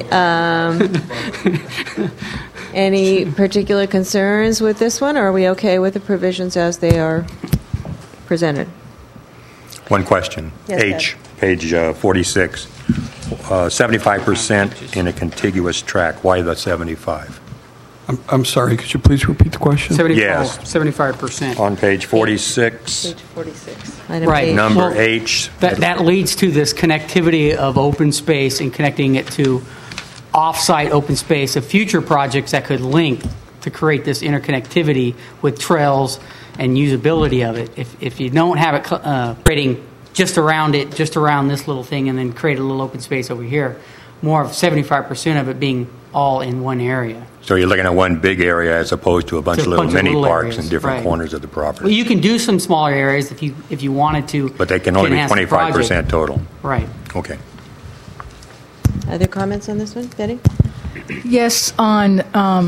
Any particular concerns with this one, or are we okay with the provisions as they are presented? One question. Yes, page 46. 75% in a contiguous tract. Why the 75? I'm sorry, could you please repeat the question? 75%. On page 46. Page 46. Right. Number Well, H. That leads to this connectivity of open space and connecting it to off-site open space of future projects that could link to create this interconnectivity with trails and usability of it. If you don't have it creating just around this little thing and then create a little open space over here, more of 75% of it being all in one area. So you're looking at one big area as opposed to a bunch of little mini parks areas, in different right. corners of the property. Well, you can do some smaller areas if you wanted to. But they can only be 25% total. Right. Okay. Other comments on this one, Betty? Yes, on,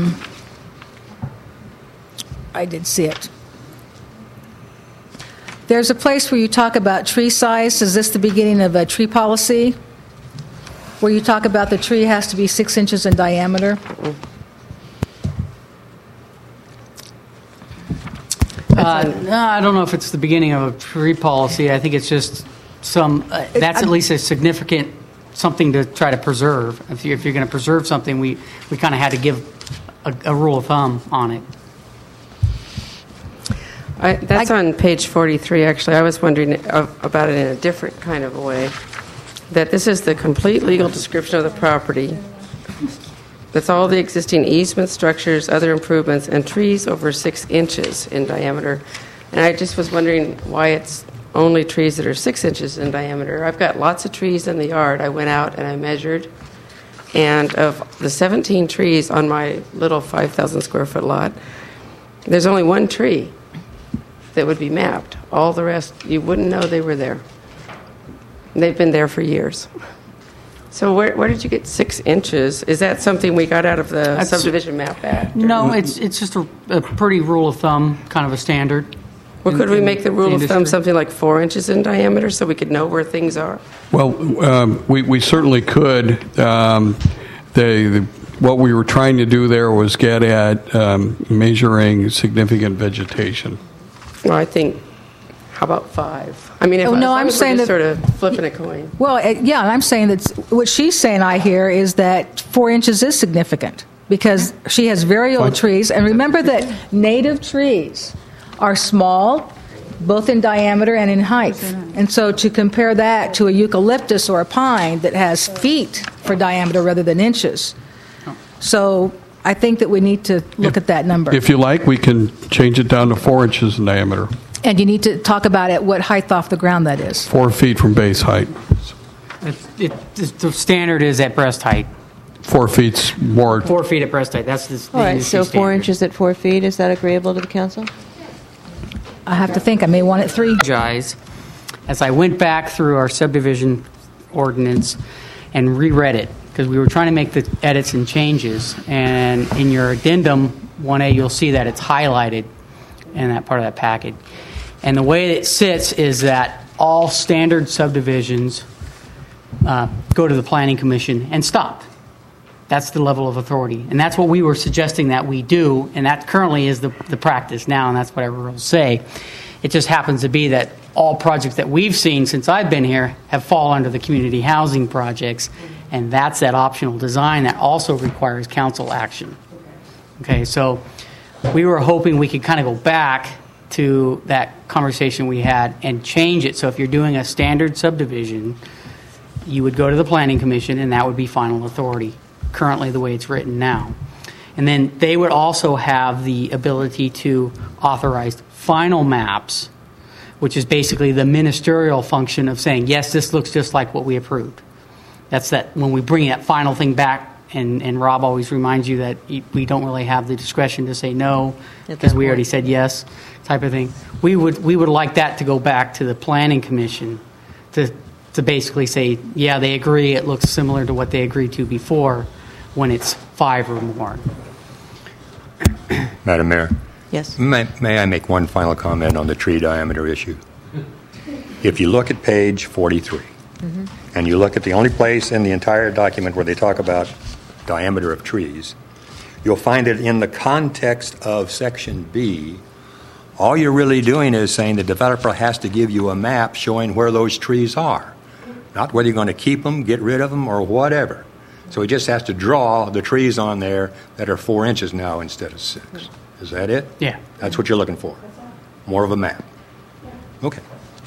I did see it. There's a place where you talk about tree size. Is this the beginning of a tree policy? Where you talk about the tree has to be 6 inches in diameter? I don't know if it's the beginning of a tree policy. I think it's just that's at least a significant something to try to preserve. If you're going to preserve something, we kind of had to give a rule of thumb on it. That's on page 43, actually. I was wondering about it in a different kind of a way. That this is the complete legal description of the property. That's all the existing easements, structures, other improvements, and trees over 6 inches in diameter. And I just was wondering why it's only trees that are 6 inches in diameter. I've got lots of trees in the yard. I went out and I measured. And of the 17 trees on my little 5,000 square foot lot, there's only one tree that would be mapped. All the rest, you wouldn't know they were there. They've been there for years. So where did you get 6 inches? Is that something we got out of the subdivision map act? No, it's just a pretty rule of thumb, kind of a standard. Well, could we make the rule of thumb something like 4 inches in diameter so we could know where things are? Well, we certainly could. What we were trying to do there was get at measuring significant vegetation. Well, I think, how about 5? I mean, I'm saying that sort of flipping a coin. Well, yeah, I'm saying that what she's saying, I hear, is that 4 inches is significant because she has very old trees. And remember that native trees are small, both in diameter and in height. And so to compare that to a eucalyptus or a pine that has feet for diameter rather than inches. So I think that we need to look at that number. If you like, we can change it down to 4 inches in diameter. And you need to talk about at what height off the ground that is. 4 feet from base height. The standard is at breast height. 4 feet's more. 4 feet at breast height. That's the All right, so 4 standard. inches at 4 feet, is that agreeable to the council? I have to think. I may want it 3. As I went back through our subdivision ordinance and reread it, because we were trying to make the edits and changes, and in your addendum 1A, you'll see that it's highlighted in that part of that packet. And the way it sits is that all standard subdivisions go to the Planning Commission and stop. That's the level of authority. And that's what we were suggesting that we do, and that currently is the practice now, and that's what our rules say. It just happens to be that all projects that we've seen since I've been here have fallen under the community housing projects, and that's that optional design that also requires council action. Okay, so we were hoping we could kind of go back to that conversation we had and change it. So if you're doing a standard subdivision, you would go to the Planning Commission, and that would be final authority, currently the way it's written now. And then they would also have the ability to authorize final maps, which is basically the ministerial function of saying, yes, this looks just like what we approved. That's that when we bring that final thing back, and Rob always reminds you that we don't really have the discretion to say no because we already said yes type of thing. We would like that to go back to the Planning Commission to basically say, yeah, they agree, it looks similar to what they agreed to before when it's 5 or more. Madam Mayor? Yes. May I make one final comment on the tree diameter issue? If you look at page 43, and you look at the only place in the entire document where they talk about diameter of trees, you'll find it in the context of Section B. All you're really doing is saying the developer has to give you a map showing where those trees are, not whether you're going to keep them, get rid of them, or whatever. So he just has to draw the trees on there that are 4 inches now instead of 6. Is that it? Yeah. That's what you're looking for? More of a map? Okay.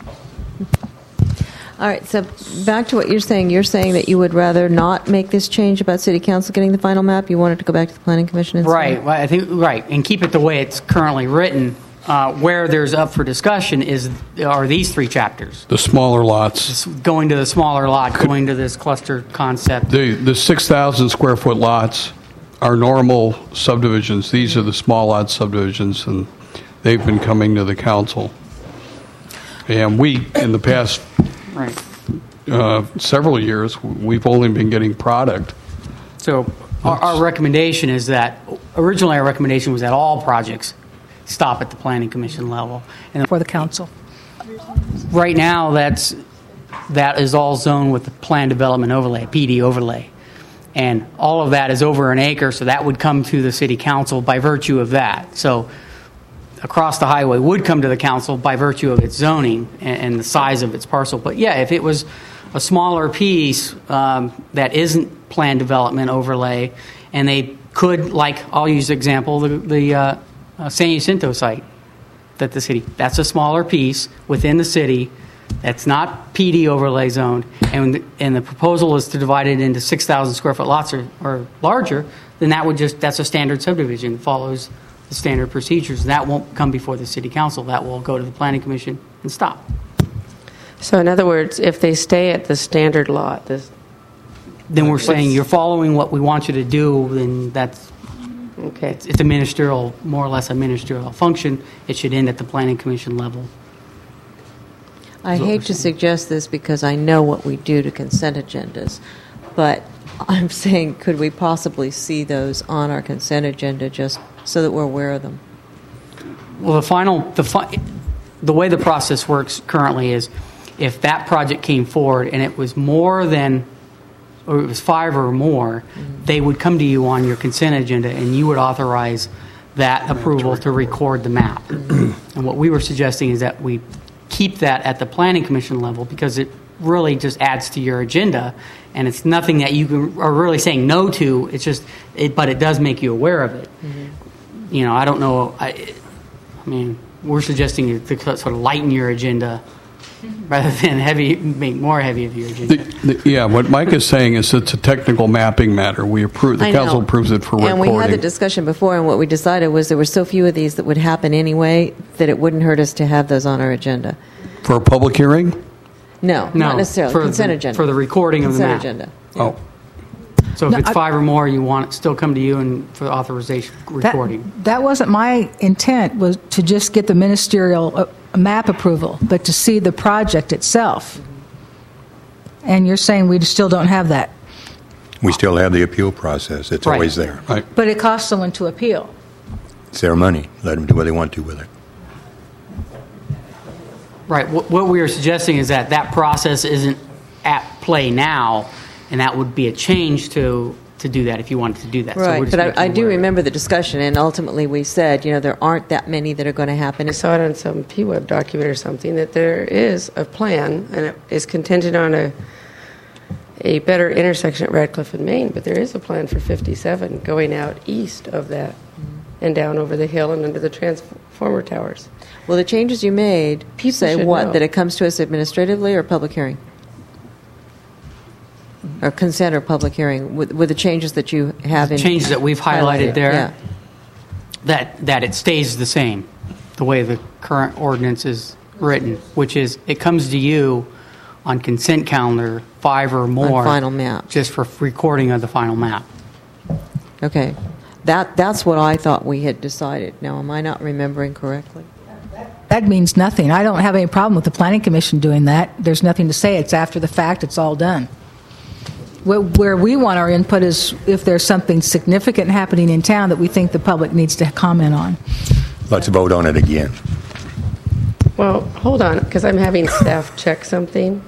All right, so back to what you're saying. You're saying that you would rather not make this change about City Council getting the final map. You want it to go back to the Planning Commission instead? Right. Well, I think right, and keep it the way it's currently written. Where there's up for discussion are these 3 chapters. The smaller lots. Going to the smaller lot, going to this cluster concept. The 6,000 square foot lots are normal subdivisions. These are the small lot subdivisions, and they've been coming to the council. And we, in the past several years, we've only been getting product. So our recommendation is that, originally our recommendation was that all projects stop at the Planning Commission level. And For the council. right now, that is all zoned with the Plan Development Overlay, PD overlay. And all of that is over an acre, so that would come to the City Council by virtue of that. So across the highway would come to the council by virtue of its zoning and the size of its parcel. But yeah, if it was a smaller piece that isn't Plan Development Overlay, and they could, like, I'll use the example, the San Jacinto site, that the city, that's a smaller piece within the city that's not PD overlay zoned, and the proposal is to divide it into 6,000 square foot lots or larger, then that's a standard subdivision. It follows the standard procedures. That won't come before the City Council. That will go to the Planning Commission and stop. So in other words, if they stay at the standard lot, Then we're saying you're following what we want you to do, then that's okay. it's a ministerial, more or less a ministerial function. It should end at the Planning Commission level. I hate to suggest this because I know what we do to consent agendas, but I'm saying, could we possibly see those on our consent agenda just so that we're aware of them? Well, the way the process works currently is if that project came forward and it was more than, or it was 5 or more, they would come to you on your consent agenda and you would authorize that approval to record the map. And what we were suggesting is that we keep that at the Planning Commission level because it really just adds to your agenda, and it's nothing that you are really saying no to. It's just, but it does make you aware of it. You know, I don't know. I mean, we're suggesting to sort of lighten your agenda rather than make more heavy of your agenda. Yeah, what Mike is saying is it's a technical mapping matter. The council approves it for recording. And we had the discussion before, and what we decided was there were so few of these that would happen anyway that it wouldn't hurt us to have those on our agenda. For a public hearing? No, not necessarily. Consent agenda. For the recording of the map. Consent agenda. Oh. So if it's 5 or more, you want it still come to you and for authorization recording. That wasn't my intent, was to just get the ministerial map approval, but to see the project itself. And you're saying we still don't have that. We still have the appeal process. It's always there. Right. But it costs someone to appeal. It's their money. Let them do what they want to with it. Right. What we are suggesting is that process isn't at play now, and that would be a change to do that if you wanted to do that. Right, So but I do remember the discussion, and ultimately we said, there aren't that many that are going to happen. I saw it on some PWeb document or something that there is a plan, and it is contingent on a better intersection at Radcliffe and Main, but there is a plan for 57 going out east of that and down over the hill and under the transformer towers. Well, the changes you made say what? Know. That it comes to us administratively or public hearing? Or consent or public hearing with the changes that you have in changes that we've highlighted there. Yeah. That it stays the same, the way the current ordinance is written, which is it comes to you on consent calendar 5 or more on final map, just for recording of the final map. Okay, that's what I thought we had decided. Now, am I not remembering correctly? That means nothing. I don't have any problem with the Planning Commission doing that. There's nothing to say. It's after the fact. It's all done. Where we want our input is if there's something significant happening in town that we think the public needs to comment on. Let's vote on it again. Well, hold on, because I'm having staff check something.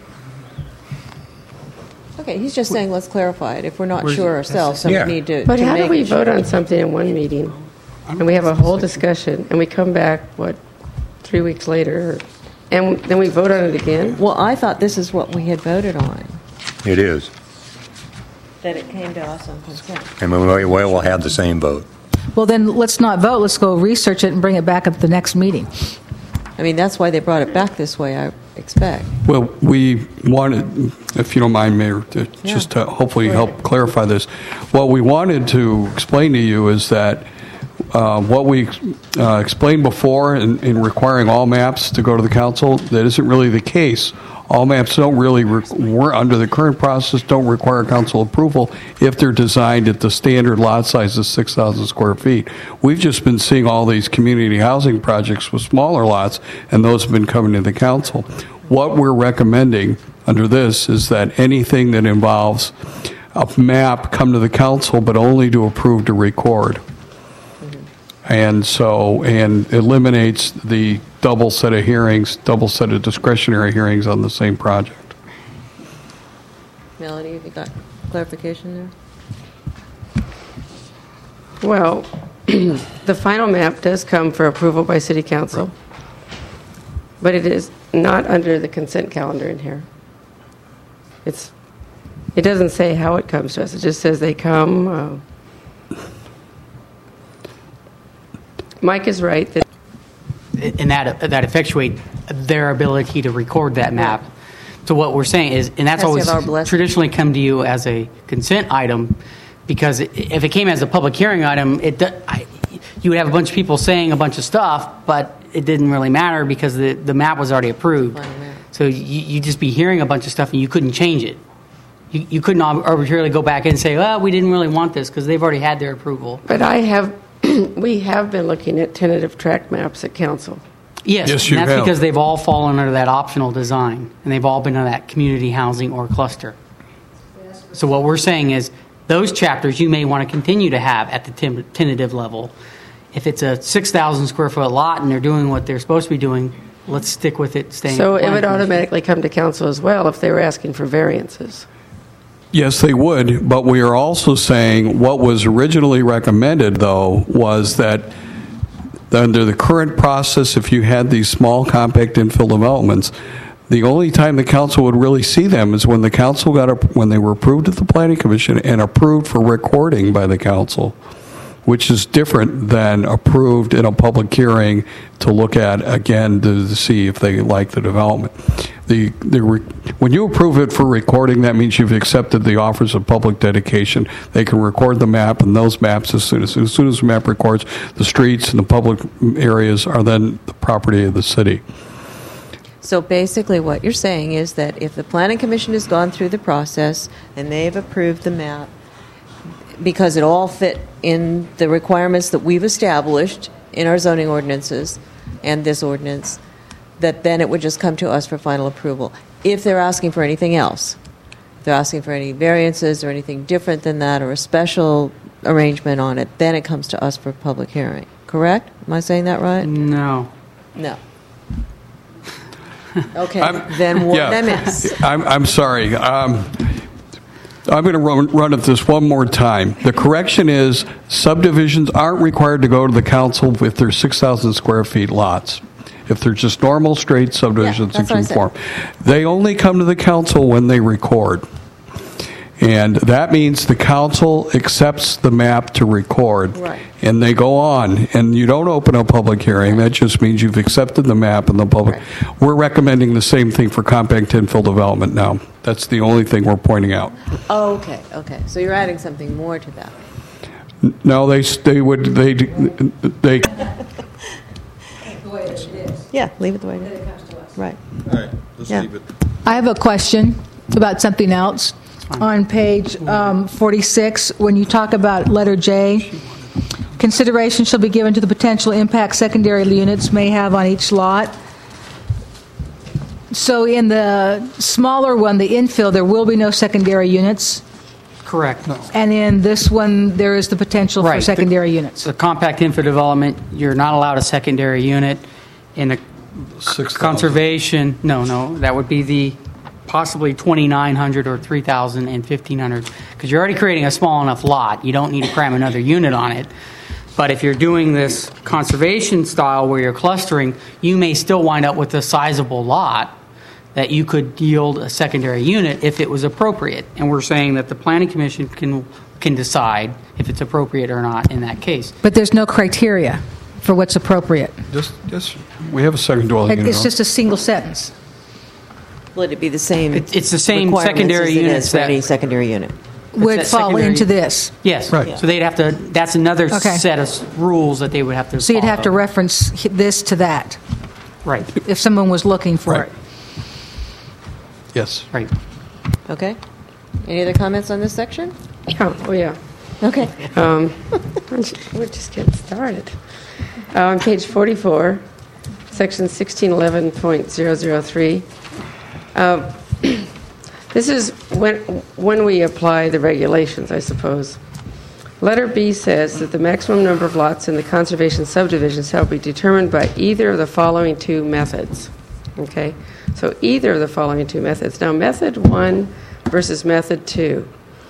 Okay, he's just saying let's clarify it. If we're not sure ourselves, we need to. But how do make we sure. vote on something in one meeting, and we have a whole discussion, and we come back 3 weeks later, and then we vote on it again? Well, I thought this is what we had voted on. It is. That it came to us on consent. And we'll have the same vote. Well, then let's not vote. Let's go research it and bring it back at the next meeting. I mean, that's why they brought it back this way, I expect. Well, we wanted, if you don't mind, Mayor, just to hopefully help clarify this. What we wanted to explain to you is that what we explained before in requiring all maps to go to the council, that isn't really the case. All maps don't really, under the current process, don't require council approval if they're designed at the standard lot size of 6,000 square feet. We've just been seeing all these community housing projects with smaller lots, and those have been coming to the council. What we're recommending under this is that anything that involves a map come to the council, but only to approve to record. And eliminates the double set of hearings, double set of discretionary hearings on the same project. Melody, have you got clarification there? Well, the final map does come for approval by City Council, but it is not under the consent calendar in here. It doesn't say how it comes to us. It just says they come. Mike is right that, and that effectuate their ability to record that map. So what we're saying is, and that's always traditionally come to you as a consent item, because if it came as a public hearing item, you would have a bunch of people saying a bunch of stuff, but it didn't really matter because the map was already approved. So you'd just be hearing a bunch of stuff and you couldn't change it. You couldn't arbitrarily go back and say, well, we didn't really want this because they've already had their approval. But we have been looking at tentative tract maps at council. Yes, and that's because they've all fallen under that optional design, and they've all been in that community housing or cluster. So what we're saying is those chapters you may want to continue to have at the tentative level. If it's a 6,000 square foot lot and they're doing what they're supposed to be doing, let's stick with it. So it would automatically come to council as well if they were asking for variances. Yes, they would, but we are also saying what was originally recommended, though, was that under the current process, if you had these small compact infill developments, the only time the council would really see them is when the council when they were approved at the Planning Commission and approved for recording by the council, which is different than approved in a public hearing to look at again to see if they like the development. When you approve it for recording, that means you've accepted the offers of public dedication. They can record the map, and those maps, as soon as the map records, the streets and the public areas are then the property of the city. So basically what you're saying is that if the Planning Commission has gone through the process and they've approved the map, because it all fit in the requirements that we've established in our zoning ordinances and this ordinance, that then it would just come to us for final approval. If they're asking for anything else, if they're asking for any variances or anything different than that or a special arrangement on it, then it comes to us for public hearing. Correct? Am I saying that right? No. Okay, then what did I miss? I'm sorry. I'm going to run at this one more time. The correction is subdivisions aren't required to go to the council if they're 6,000 square feet lots. If they're just normal, straight subdivisions that conform. They only come to the council when they record. And that means the council accepts the map to record. Right. And they go on. And you don't open a public hearing. That just means you've accepted the map and the public. Right. We're recommending the same thing for compact infill development now. That's the only thing we're pointing out. Oh, okay. So you're adding something more to that. No, they would. Yeah, leave it the way it is. Right. All right, let's leave it. I have a question about something else. On page 46, when you talk about letter J, consideration shall be given to the potential impact secondary units may have on each lot. So in the smaller one, the infill, there will be no secondary units? Correct. No. And in this one, there is the potential for secondary units? The compact infill development, you're not allowed a secondary unit. In the conservation, no, that would be the possibly 2,900 or 3,000 and 1,500, because you're already creating a small enough lot. You don't need to cram another unit on it. But if you're doing this conservation style where you're clustering, you may still wind up with a sizable lot that you could yield a secondary unit if it was appropriate. And we're saying that the Planning Commission can decide if it's appropriate or not in that case. But there's no criteria for what's appropriate. Just we have a second dwelling unit. It's just a single sentence. Will it be the same? It's the same requirements secondary as it units is for that any secondary unit. Would that fall secondary- into this. Yes. Right. So they'd have to, that's another Okay. set of rules that they would have to So you'd have to follow. reference this to that Right, if someone was looking for Right. it. Yes. right. Okay. Any other comments on this section? Oh, yeah. Okay. We're just getting started. On page 44, section 1611.003, this is when we apply the regulations, I suppose. Letter B says that the maximum number of lots in the conservation subdivision shall be determined by either of the following two methods. Okay? So either of the following two methods. Now, method 1 versus method 2.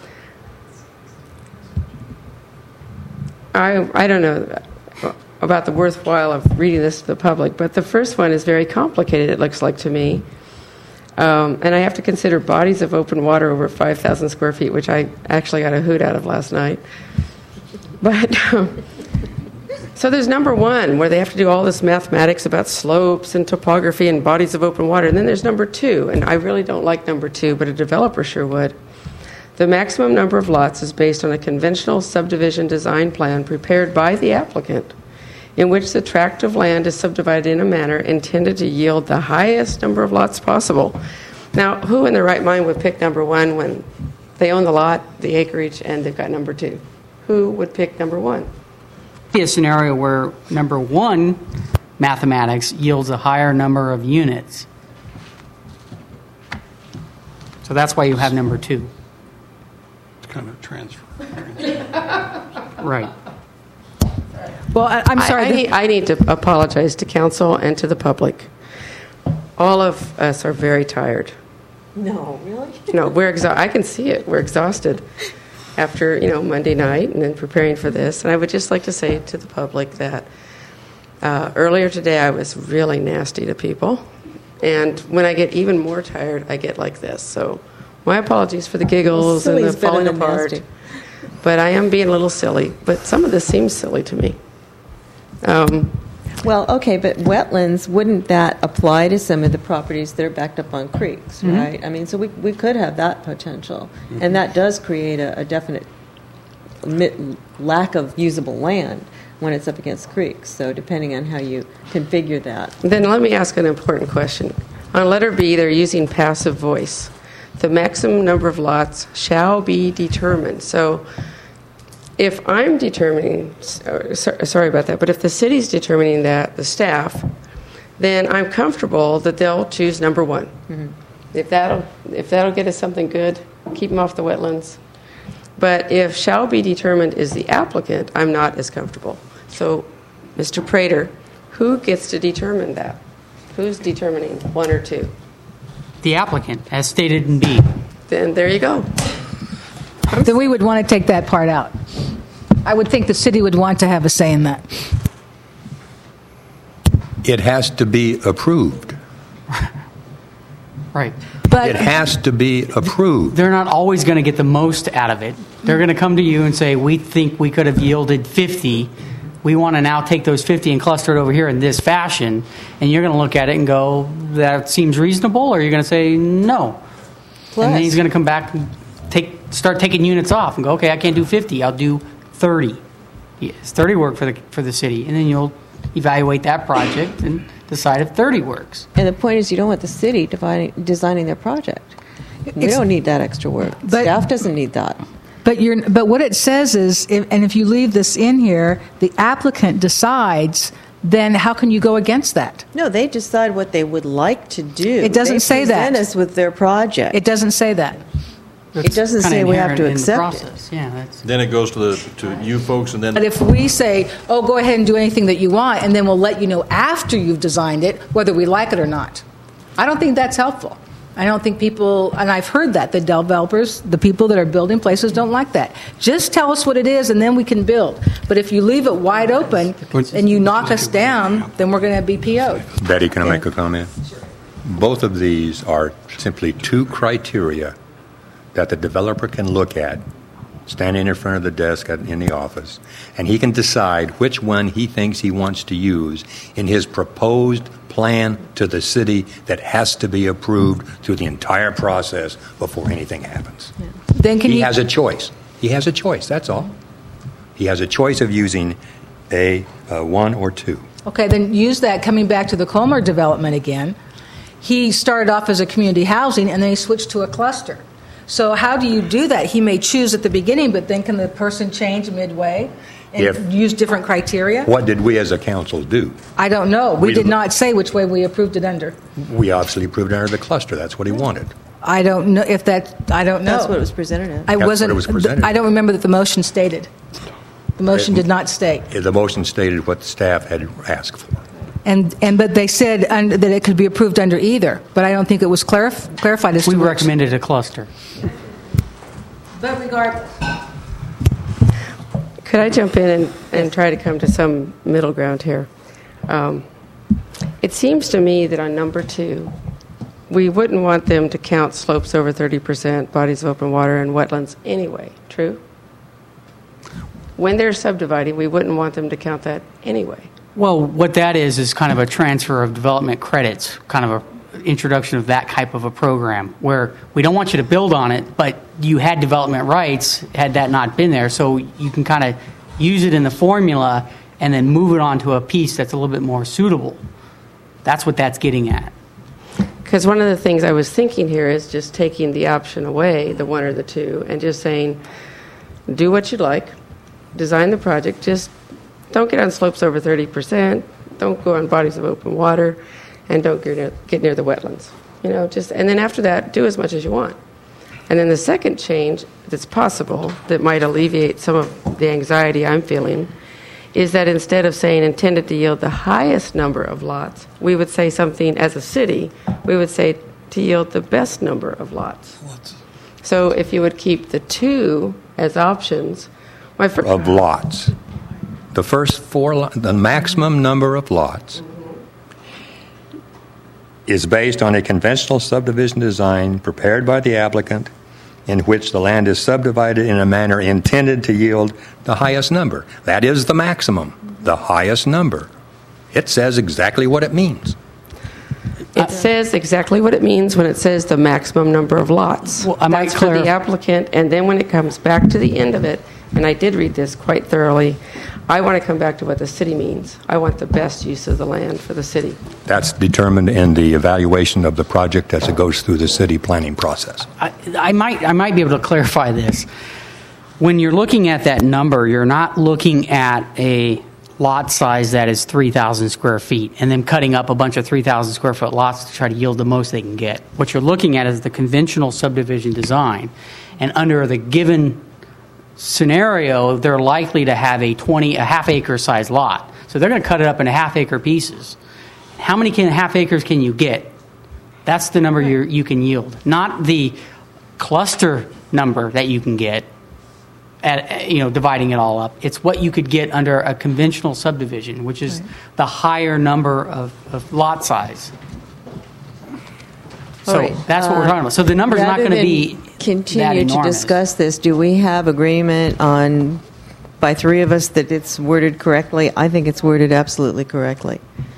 I don't know about the worthwhile of reading this to the public, but the first one is very complicated, it looks like to me. And I have to consider bodies of open water over 5,000 square feet, which I actually got a hoot out of last night. But so there's number 1, where they have to do all this mathematics about slopes and topography and bodies of open water. And then there's number 2, and I really don't like number 2, but a developer sure would. The maximum number of lots is based on a conventional subdivision design plan prepared by the applicant, in which the tract of land is subdivided in a manner intended to yield the highest number of lots possible. Now, who in their right mind would pick number 1 when they own the lot, the acreage, and they've got number 2? Who would pick number 1? Be a scenario where number 1 mathematics yields a higher number of units. So that's why you have number 2. It's kind of transfer. Right. Well, I'm sorry. I need to apologize to council and to the public. All of us are very tired. No, really? No, I can see it. We're exhausted after, Monday night and then preparing for this. And I would just like to say to the public that earlier today I was really nasty to people. And when I get even more tired, I get like this. So my apologies for the giggles and the falling apart. Nasty. But I am being a little silly. But some of this seems silly to me. Well, okay, but wetlands, wouldn't that apply to some of the properties that are backed up on creeks, right? I mean, so we could have that potential. And that does create a definite lack of usable land when it's up against creeks. So depending on how you configure that. Then let me ask an important question. On letter B, they're using passive voice. The maximum number of lots shall be determined. So if I'm determining, sorry about that, but if the city's determining that, the staff, then I'm comfortable that they'll choose number 1. Mm-hmm. If that'll get us something good, keep them off the wetlands. But if shall be determined is the applicant, I'm not as comfortable. So, Mr. Prater, who gets to determine that? Who's determining 1 or 2? The applicant, as stated in B. Then there you go. Then we would want to take that part out. I would think the city would want to have a say in that. It has to be approved. Right. But It has to be approved. They're not always going to get the most out of it. They're going to come to you and say, we think we could have yielded 50. We want to now take those 50 and cluster it over here in this fashion. And you're going to look at it and go, that seems reasonable? Or you're going to say, no. Plus, And then he's going to come back and start taking units off and go, okay, I can't do 50. I'll do 30. Yes, 30 work for the city. And then you'll evaluate that project and decide if 30 works. and the point is, you don't want the city designing their project. We don't need that extra work. But- Staff doesn't need that. But what it says is, if you leave this in here, the applicant decides. Then how can you go against that? No, they decide what they would like to do. It doesn't say that. They present us with their project. It doesn't say that. It doesn't Kinda say we have to inherent in the accept it. process. Yeah, that's. Then it goes to you folks, and then But if we say, oh, go ahead and do anything that you want, and then we'll let you know after you've designed it whether we like it or not, I don't think that's helpful. I don't think people, and I've heard that, the developers, the people that are building places don't like that. Just tell us what it is and then we can build. But if you leave it wide open and you knock us down, then we're going to be PO'd. Betty, can I make a comment? Both of these are simply two criteria that the developer can look at, standing in front of the desk in the office, and he can decide which one he thinks he wants to use in his proposed plan to the city that has to be approved through the entire process before anything happens. Yeah. Then he has a choice. He has a choice, that's all. He has a choice of using one or two. Okay, then use that coming back to the Colmer development again. He started off as a community housing, and then he switched to a cluster. So how do you do that? He may choose at the beginning, but then can the person change midway and use different criteria? What did we as a council do? I don't know. We did not say which way we approved it under. We obviously approved it under the cluster. That's what he wanted. I don't know if that. I don't know. That's what it was presented as. That's what it was presented. I don't remember that the motion stated. The motion did not state. The motion stated what the staff had asked for. But they said that it could be approved under either. But I don't think it was clarified as to we which. recommended a cluster. But regardless. Could I jump in and try to come to some middle ground here? It seems to me that on number 2, we wouldn't want them to count slopes over 30%, bodies of open water, and wetlands anyway. True? When they're subdividing, we wouldn't want them to count that anyway. Well, what that is kind of a transfer of development credits, kind of an introduction of that type of a program, where we don't want you to build on it, but you had development rights had that not been there, so you can kind of use it in the formula and then move it on to a piece that's a little bit more suitable. That's what that's getting at. Because one of the things I was thinking here is just taking the option away, the 1 or the 2, and just saying, do what you'd like, design the project, just don't get on slopes over 30%, don't go on bodies of open water, and don't get near the wetlands. And then after that, do as much as you want. And then the second change that's possible that might alleviate some of the anxiety I'm feeling is that instead of saying intended to yield the highest number of lots, we would say something as a city, we would say to yield the best number of lots. So if you would keep the 2 as options, of lots. The first 4, the maximum number of lots is based on a conventional subdivision design prepared by the applicant in which the land is subdivided in a manner intended to yield the highest number. That is the maximum, the highest number. It says exactly what it means. It says exactly what it means when it says the maximum number of lots. Well, that's for the applicant, and then when it comes back to the end of it, and I did read this quite thoroughly, I want to come back to what the city means. I want the best use of the land for the city. That's determined in the evaluation of the project as it goes through the city planning process. I might be able to clarify this. When you're looking at that number, you're not looking at a lot size that is 3,000 square feet and then cutting up a bunch of 3,000 square foot lots to try to yield the most they can get. What you're looking at is the conventional subdivision design, and under the given scenario, they're likely to have a half acre size lot. So they're going to cut it up into half acre pieces. How many half acres can you get? That's the number you can yield, not the cluster number that you can get at, dividing it all up. It's what you could get under a conventional subdivision, which is the higher number of lot size. So that's what we're talking about. So the number's not going to be continue to discuss this. Do we have agreement on, by 3 of us, that it's worded correctly? I think it's worded absolutely correctly.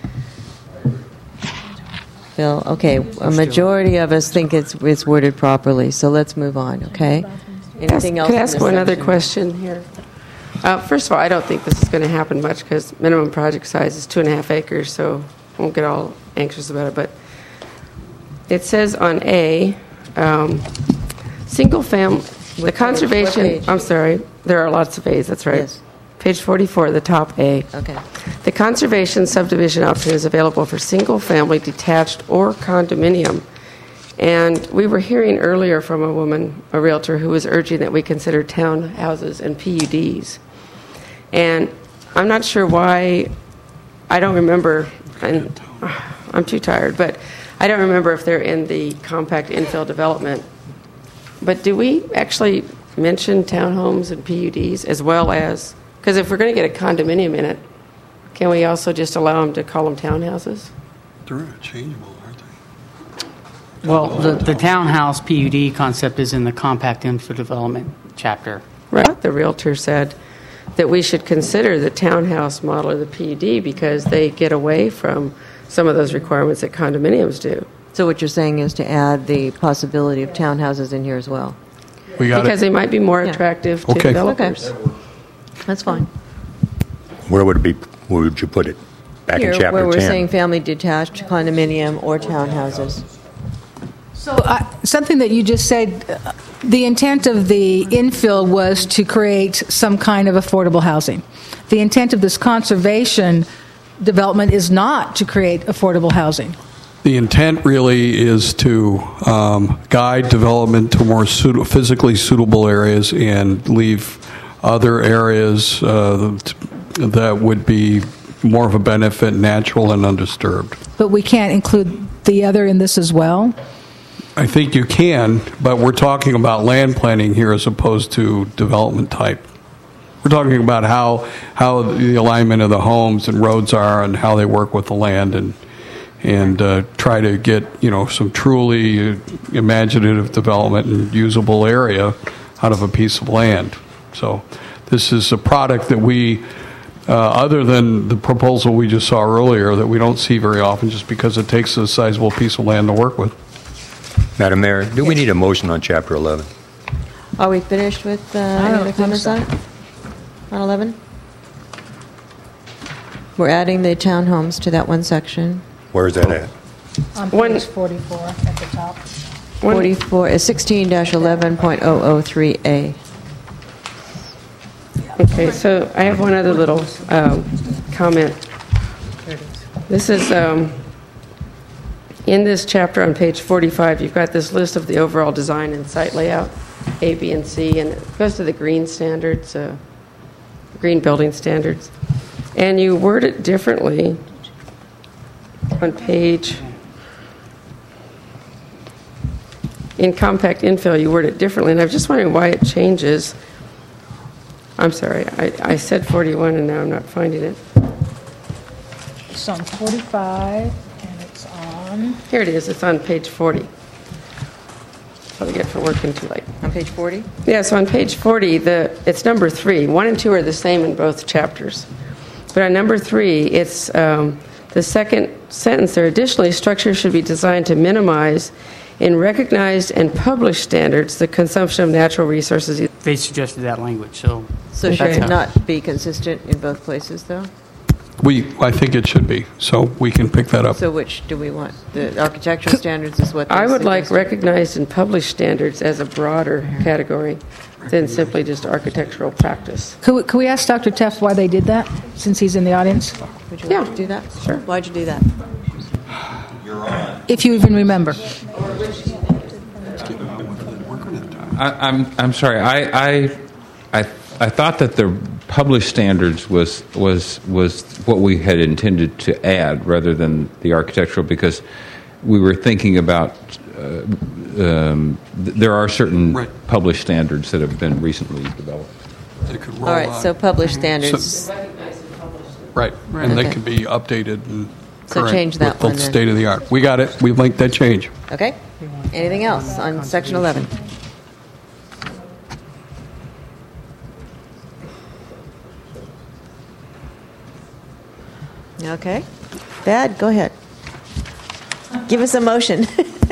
Phil, okay, a majority of us think it's worded properly, so let's move on, okay? Anything else? Could I ask one other question here? First of all, I don't think this is going to happen much because minimum project size is 2.5 acres, so I won't get all anxious about it, but it says on A, single family, the conservation, I'm sorry, there are lots of A's, that's right. Yes. Page 44, the top A. Okay. The conservation subdivision option is available for single family, detached, or condominium. And we were hearing earlier from a woman, a realtor, who was urging that we consider townhouses and PUDs. And I'm not sure why, I don't remember, and I'm too tired, but I don't remember if they're in the compact infill development. But do we actually mention townhomes and PUDs as well as, because if we're going to get a condominium in it, can we also just allow them to call them townhouses? They're interchangeable, aren't Well, the townhouse PUD concept is in the compact infill development chapter. Right. The realtor said that we should consider the townhouse model or the PUD because they get away from some of those requirements that condominiums do. So what you're saying is to add the possibility of townhouses in here as well. We got Because it. they might be more attractive to Okay. developers. Okay. That's fine. Where would it be? Where would you put it? Back Here, in chapter where we're 10. saying family detached, condominium, or townhouses. So something that you just said, the intent of the infill was to create some kind of affordable housing. The intent of this conservation development is not to create affordable housing. The intent really is to guide development to more physically suitable areas and leave other areas that would be more of a benefit, natural and undisturbed. But we can't include the other in this as well? I think you can, but we're talking about land planning here as opposed to development type. We're talking about how the alignment of the homes and roads are and how they work with the land and try to get some truly imaginative development and usable area out of a piece of land. So this is a product that we, other than the proposal we just saw earlier, that we don't see very often just because it takes a sizable piece of land to work with. Madam Mayor, do we need a motion on Chapter 11? Are we finished with any other comments on it? On 11? We're adding the townhomes to that one section. Where is that at? On One- page 44 at the top. 44 is 16-11.003A. Okay, so I have one other little comment. This is in this chapter on page 45, you've got this list of the overall design and site layout, A, B, and C, and it goes to the green standards, green building standards. And you word it differently on page, in compact infill, you word it differently, and I'm just wondering why it changes. I'm sorry, I said 41 and now I'm not finding it. It's on 45, and it's on... Here it is, it's on page 40. What do I get for working too late? On page 40? Yeah, so on page 40, it's number 3. 1 and 2 are the same in both chapters. But on number 3, it's the second sentence there. Additionally, structures should be designed to minimize, in recognized and published standards, the consumption of natural resources. They suggested that language, so So Okay. should it not be consistent in both places, though? I think it should be, so we can pick that up. So which do we want? The architectural standards is what I they would like suggested. recognized and published standards as a broader category than simply just architectural practice. Could we ask Dr. Tefts why they did that, since he's in the audience? Would you Yeah. like to do that? Sure. Why'd you do that? If you even remember. I'm sorry. I thought that the published standards was what we had intended to add rather than the architectural, because we were thinking about there are certain Right. published standards that have been recently developed. They could All roll right, on. so published standards. Right, and they Okay. could be updated and So current change that with the one then. state of the art. We got it. We've linked that change. Okay. Anything else on section 11? Okay. Thad, go ahead. Give us a motion.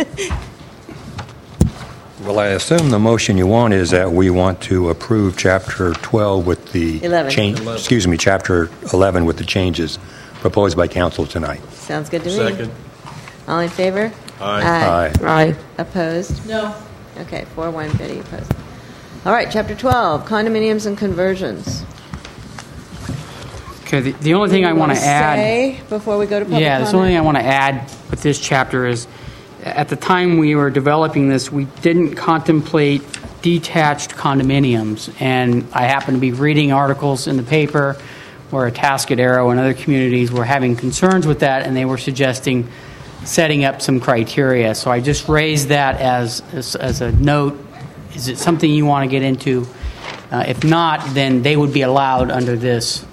Well, I assume the motion you want is that we want to approve Chapter 12 with the 11. Chapter 11 with the changes proposed by council tonight. Sounds good to me. Second. All in favor? Aye. Aye. Opposed? No. Okay, 4-1, Betty opposed. All right, Chapter 12, condominiums and conversions. okay. The only thing I want to add. Say before we go to public Yeah, comment? the only thing I want to add with this chapter is, at the time we were developing this, we didn't contemplate detached condominiums. And I happened to be reading articles in the paper where Atascocita Arrow and other communities were having concerns with that, and they were suggesting setting up some criteria. So I just raised that as a note. Is it something you want to get into? If not, then they would be allowed under this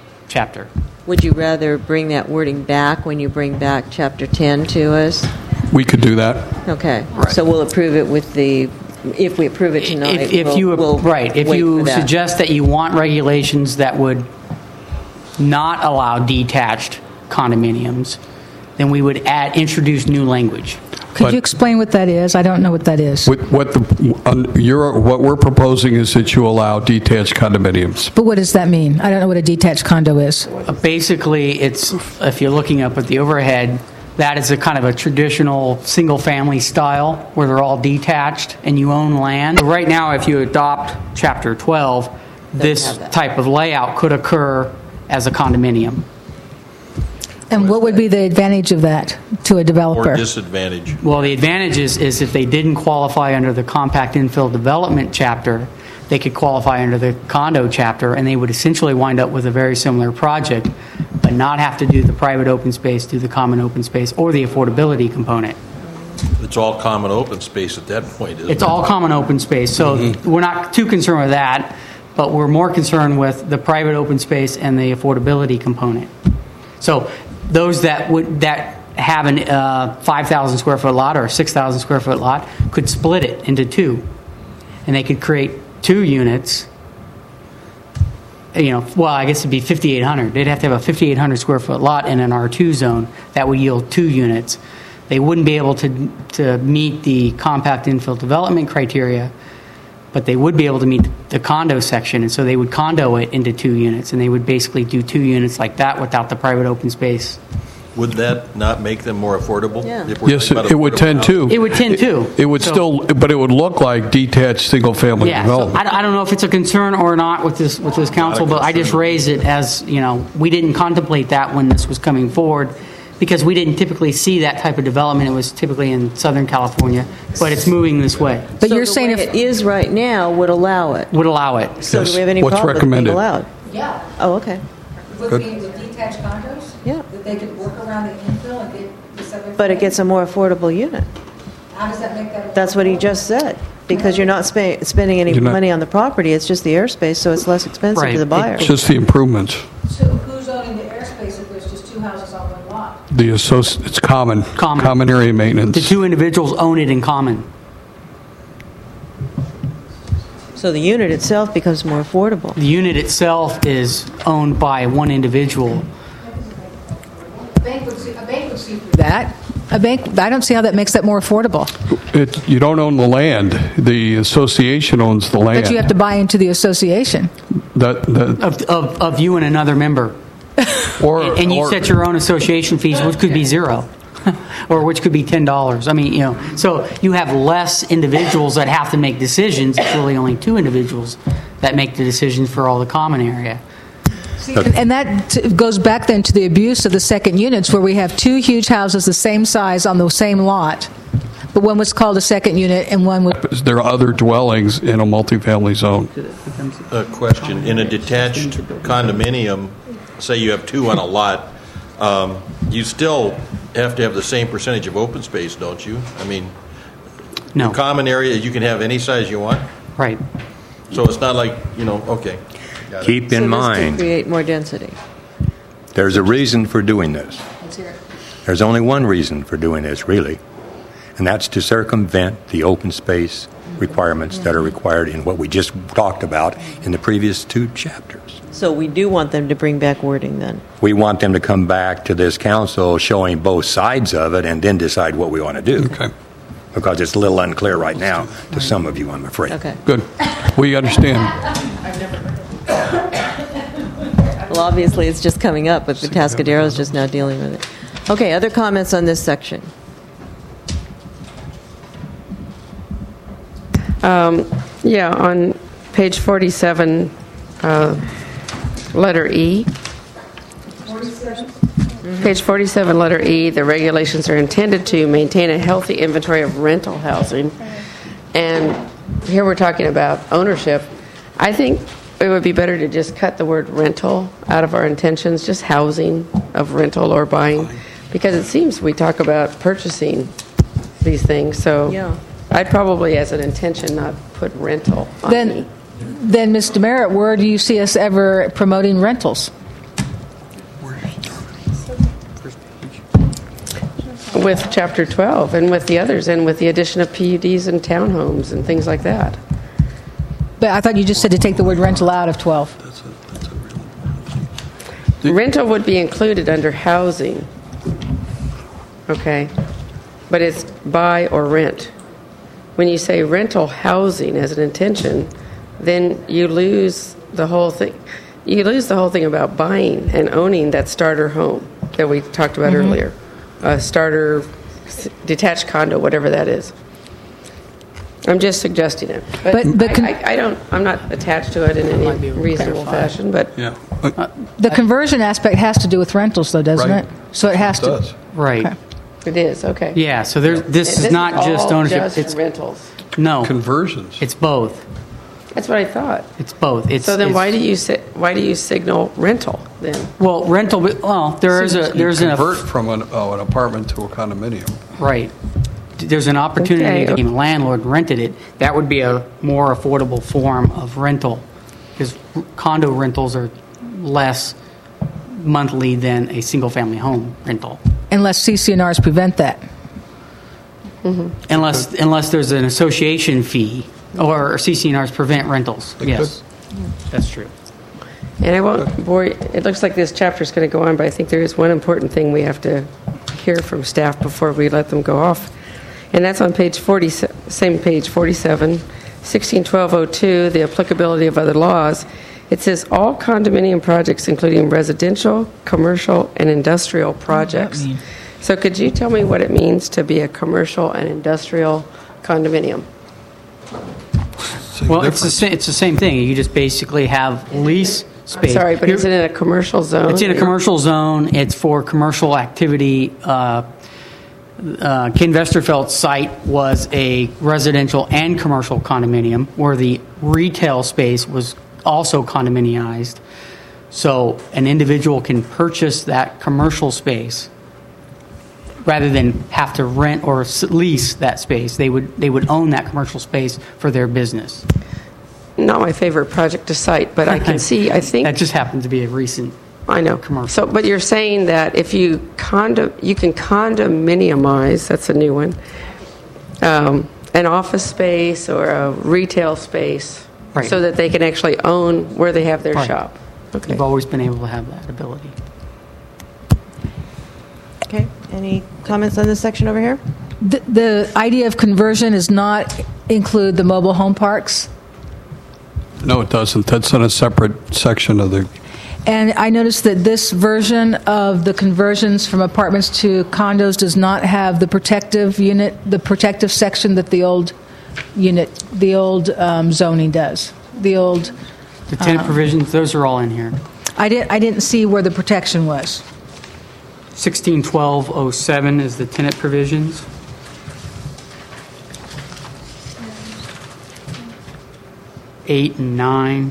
chapter. Would you rather bring that wording back when you bring back Chapter 10 to us? We could do that. Okay. So we'll approve it with the, if we approve it tonight, If you we'll if wait you for that. suggest that you want regulations that would not allow detached condominiums, then we would introduce new language. Could you explain what that is? I don't know what that is. What we're proposing is that you allow detached condominiums. But what does that mean? I don't know what a detached condo is. Basically, it's, if you're looking up at the overhead, that is a kind of a traditional single-family style where they're all detached and you own land. So right now, if you adopt Chapter 12, this type of layout could occur as a condominium. And what would be the advantage of that to a developer? Or disadvantage. Well, the advantage is if they didn't qualify under the compact infill development chapter, they could qualify under the condo chapter, and they would essentially wind up with a very similar project, but not have to do the private open space, do the common open space, or the affordability component. It's all common open space at that point, isn't it? It's all common open space, so we're not too concerned with that, but we're more concerned with the private open space and the affordability component. So those that have an 5,000 square foot lot or a 6,000 square foot lot could split it into two, and they could create 2 units. Well, I guess it'd be 5,800. They'd have to have a 5,800 square foot lot in an R2 zone that would yield 2 units. They wouldn't be able to meet the compact infill development criteria, but they would be able to meet the condo section, and so they would condo it into 2 units, and they would basically do 2 units like that without the private open space. Would that not make them more affordable? Yeah. If we're Yes, talking about it would affordable tend housing? to. It would tend to. It would but it would look like detached single-family Yeah, so development. I don't know if it's a concern or not with this council, but I just raised it as, we didn't contemplate that when this was coming forward, because we didn't typically see that type of development. It was typically in Southern California, but it's moving this way. But So you're the saying way if it is right now would allow it. Would allow it. So Yes. do we have any What's problem with it being recommended? allowed? Yeah. Oh, okay. With Good. with detached condos? Yeah. That they could work around the infill and get the southern. But it gets a more affordable unit. How does that make that? That's what he just said. Because you're not spending any You're not- money on the property, it's just the airspace, so it's less expensive Right. to the buyer. It's just the improvements. So who's owning the airspace if there's just 2 houses on one lot? It's common. Common. Area maintenance. The 2 individuals own it in common. So the unit itself becomes more affordable. The unit itself is owned by one individual. A bank would see through that. that, I don't see how that makes that more affordable. You don't own the land. The association owns the land. But you have to buy into the association. Of you and another member. And you set your own association fees, which could be $0. Or which could be $10. I mean, so you have less individuals that have to make decisions. It's really only 2 individuals that make the decisions for all the common area. And that goes back then to the abuse of the second units, where we have 2 huge houses the same size on the same lot, but one was called a second unit and one was... There are other dwellings in a multifamily zone. A question. In a detached condominium, say you have 2 on a lot, you still have to have the same percentage of open space, don't you? I mean, No. common area, you can have any size you want? Right. So it's not like, okay. Got it. Keep in So this could mind, create more density. there's a reason for doing this. There's only one reason for doing this, really, and that's to circumvent the open space requirements that are required in what we just talked about in the previous 2 chapters. So we do want them to bring back wording then. We want them to come back to this council showing both sides of it and then decide what we want to do. Okay. Because it's a little unclear right now to some of you, I'm afraid. Okay. Good. We understand. Well, obviously it's just coming up, but the Tascadero is just now dealing with it. Okay, other comments on this section? Yeah, on page 47, letter E. Page 47, letter E, the regulations are intended to maintain a healthy inventory of rental housing. And here we're talking about ownership. I think it would be better to just cut the word rental out of our intentions, just housing of rental or buying, because it seems we talk about purchasing these things. So Yeah. I'd probably, as an intention, not put rental on me. Then, Ms. Demerit, where do you see us ever promoting rentals? with Chapter 12 and with the others, and with the addition of PUDs and townhomes and things like that. But I thought you just said to take the word rental out of 12. Rental would be included under housing, okay? But it's buy or rent. When you say rental housing as an intention, then you lose the whole thing. You lose the whole thing about buying and owning that starter home that we talked about earlier. A starter detached condo, whatever that is. I'm just suggesting it. But I'm not attached to it in any reasonable fashion, but Yeah. The conversion aspect has to do with rentals, though, doesn't Right. it? So it has to. Right. Okay. it is, okay. Yeah, so this is not just all ownership. just It's rentals. no. Conversions. It's both. That's what I thought. It's both. So then why do you signal rental then? Well, rental. Well, there's Convert from an apartment to a condominium. right. There's an opportunity Okay. to, if a landlord rented it, that would be a more affordable form of rental, because condo rentals are less monthly than a single-family home rental, Unless CCNRs prevent that. unless there's an association fee or CCNRs prevent rentals. Yes, that's true. And I won't bore you. It looks like this chapter is going to go on, but I think there is one important thing we have to hear from staff before we let them go off. And that's on page 40, same page, 47, 161202, the applicability of other laws. It says all condominium projects, including residential, commercial, and industrial projects. So could you tell me what it means to be a commercial and industrial condominium? Well, it's the same thing. You just basically have lease space. Sorry, but is it in a commercial zone? It's in a commercial zone. It's for commercial activity. Ken Vesterfeld's site was a residential and commercial condominium where the retail space was also condominiumized. So an individual can purchase that commercial space rather than have to rent or lease that space. They would own that commercial space for their business. Not my favorite project to cite, but I can see, I think... That just happened to be a recent... I know. Commercial. So, but you're saying that if you can condominiumize, that's a new one, an office space or a retail space, Right. so that they can actually own where they have their Right. shop. Okay. You've always been able to have that ability. Okay. Any comments on this section over here? The idea of conversion does not include the mobile home parks. No, it doesn't. That's in a separate section of the... And I noticed that this version of the conversions from apartments to condos does not have the protective unit, the protective section that the old zoning does. The old... The tenant provisions, those are all in here. I didn't see where the protection was. 161207 is the tenant provisions. Eight and 9.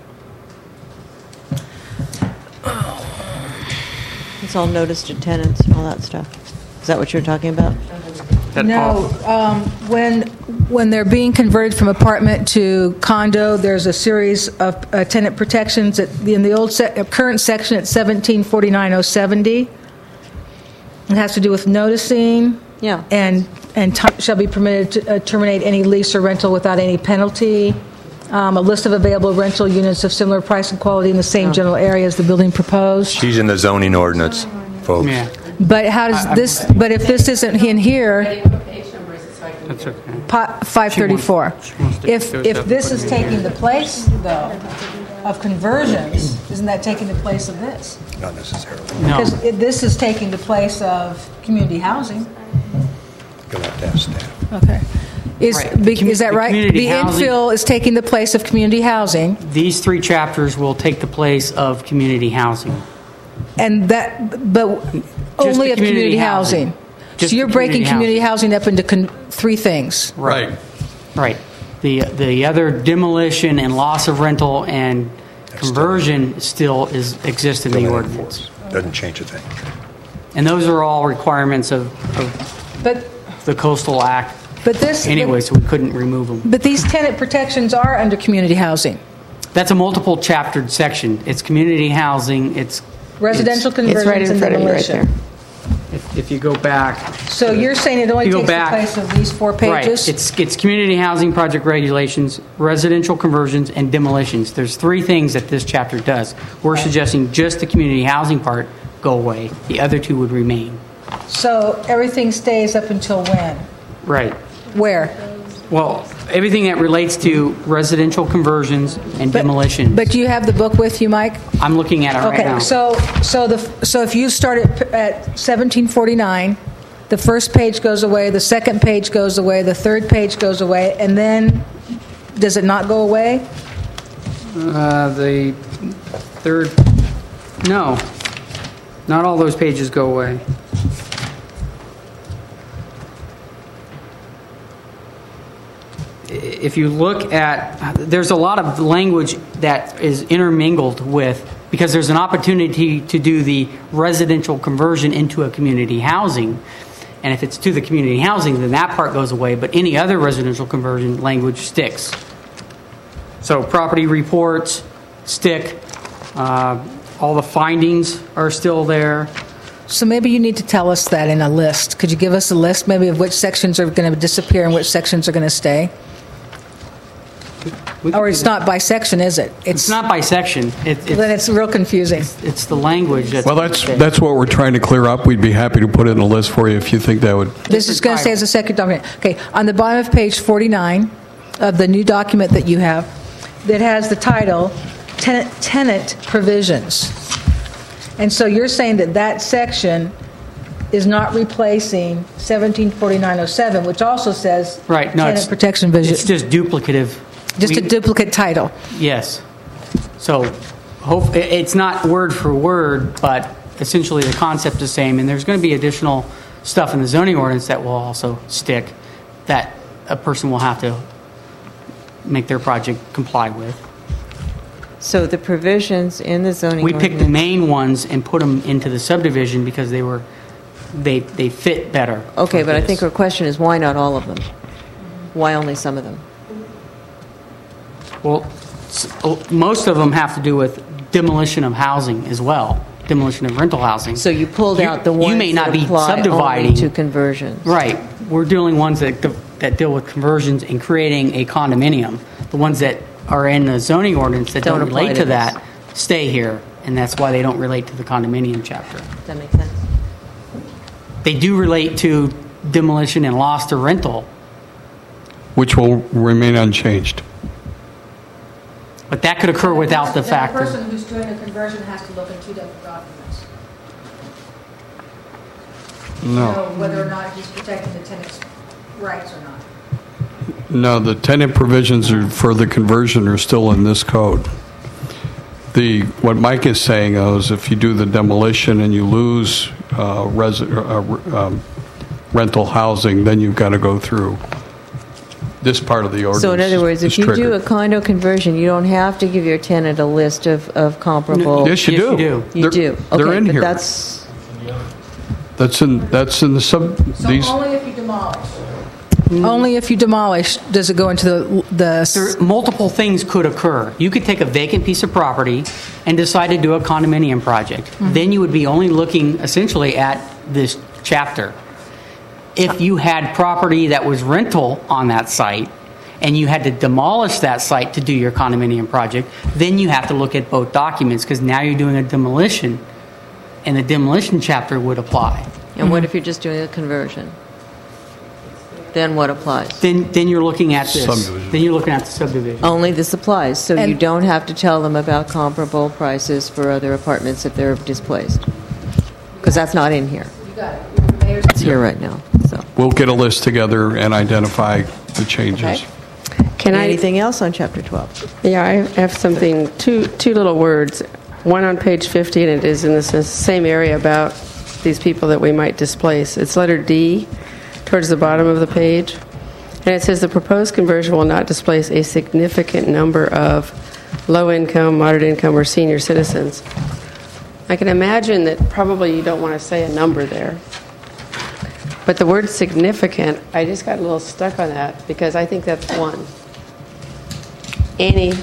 It's all notice to tenants and all that stuff. Is that what you're talking about? No, when they're being converted from apartment to condo, there's a series of tenant protections in the old current section at 1749-070. It has to do with noticing. Yeah. And shall be permitted to terminate any lease or rental without any penalty. A list of available rental units of similar price and quality in the same general area as the building proposed. She's in the zoning ordinance, folks. Yeah, But how does this? But if this isn't in here, that's okay. 534. She wants to If go separate. this is taking the place, though, of conversions, isn't that taking the place of this? Not necessarily. No, Because this is taking the place of community housing. You'll have to ask staff. Okay. Is Right. is that The right? community The housing- infill is taking the place of community housing, these 3 chapters will take the place of community housing. and but only the of community housing. Just So you're the breaking community housing. housing up into 3 things. Right. Right. The other demolition and loss of rental and conversion still exists in the ordinance. Doesn't change a thing. And those are all requirements of But the Coastal Act this anyway, so we couldn't remove them. But these tenant protections are under community housing. That's a multiple chaptered section. It's community housing, it's Residential It's conversions right in and front of you right demolition. there. if you go back. So you're saying it only You go takes the back- place of these 4 pages? Right. It's community housing project regulations, residential conversions, and demolitions. There's 3 things that this chapter does. We're suggesting just the community housing part go away. The other 2 would remain. So everything stays up until when? Right. Where? Well, everything that relates to residential conversions and demolitions. But do you have the book with you, Mike? I'm looking at it right now. Okay, so if you start at 1749, the first page goes away, the second page goes away, the third page goes away, and then does it not go away? The third, no, not all those pages go away. If you look at, there's a lot of language that is intermingled with, because there's an opportunity to do the residential conversion into a community housing. And if it's to the community housing, then that part goes away, but any other residential conversion language sticks. So property reports stick, all the findings are still there. So maybe you need to tell us that in a list. Could you give us a list maybe of which sections are going to disappear and which sections are going to stay? Or it's not by section, is it? It's not by section. Then it's real confusing. It's the language. Well, that's what we're trying to clear up. We'd be happy to put it in a list for you if you think that would. This is going to stay as a second document. Okay, on the bottom of page 49 of the new document that you have, that has the title, Tenant Provisions. And so you're saying that that section is not replacing 174907, which also says right, no, tenant protection vision. It's just duplicative. Just a duplicate title. Yes. So it's not word for word, but essentially the concept is the same. And there's going to be additional stuff in the zoning ordinance that will also stick that a person will have to make their project comply with. So the provisions in the zoning we ordinance. picked the main ones and put them into the subdivision because they fit better. Okay, but I think our question is why not all of them? Why only some of them? Well, most of them have to do with demolition of housing as well, demolition of rental housing. So you pulled out the ones you may not that be apply subdividing only to conversions. Right. We're doing ones that deal with conversions and creating a condominium. The ones that are in the zoning ordinance that don't relate to that stay here, and that's why they don't relate to the condominium chapter. Does that make sense? They do relate to demolition and loss to rental. Which will remain unchanged. But that could occur without the fact The that... person who's doing the conversion has to look in 2 different documents. No. To know whether or not he's protecting the tenant's rights or not. No, the tenant provisions for the conversion are still in this code. What Mike is saying, though, is if you do the demolition and you lose rental housing, then you've got to go through this part of the ordinance. So in other words, if you do a condo conversion, you don't have to give your tenant a list of comparable. Yes, you do. You do. They're Okay, in but here. That's in the sub. So These. only if you demolish. Only if you demolish does it go into the. Multiple things could occur. You could take a vacant piece of property and decide to do a condominium project. Mm-hmm. Then you would be only looking essentially at this chapter. If you had property that was rental on that site and you had to demolish that site to do your condominium project, then you have to look at both documents because now you're doing a demolition and the demolition chapter would apply. And what if you're just doing a conversion? Then what applies? Then you're looking at this. Subdivision. Then you're looking at the subdivision. Only this applies. So you don't have to tell them about comparable prices for other apartments if they're displaced. Because that's not in here. You got it. It's here right now. So. We'll get a list together and identify the changes. Okay. Anything else on Chapter 12? Yeah, I have something, two little words. One on page 50, and it is in the same area about these people that we might displace. It's letter D, towards the bottom of the page. And it says the proposed conversion will not displace a significant number of low-income, moderate-income, or senior citizens. I can imagine that probably you don't want to say a number there. But the word significant, I just got a little stuck on that because I think that's one. Any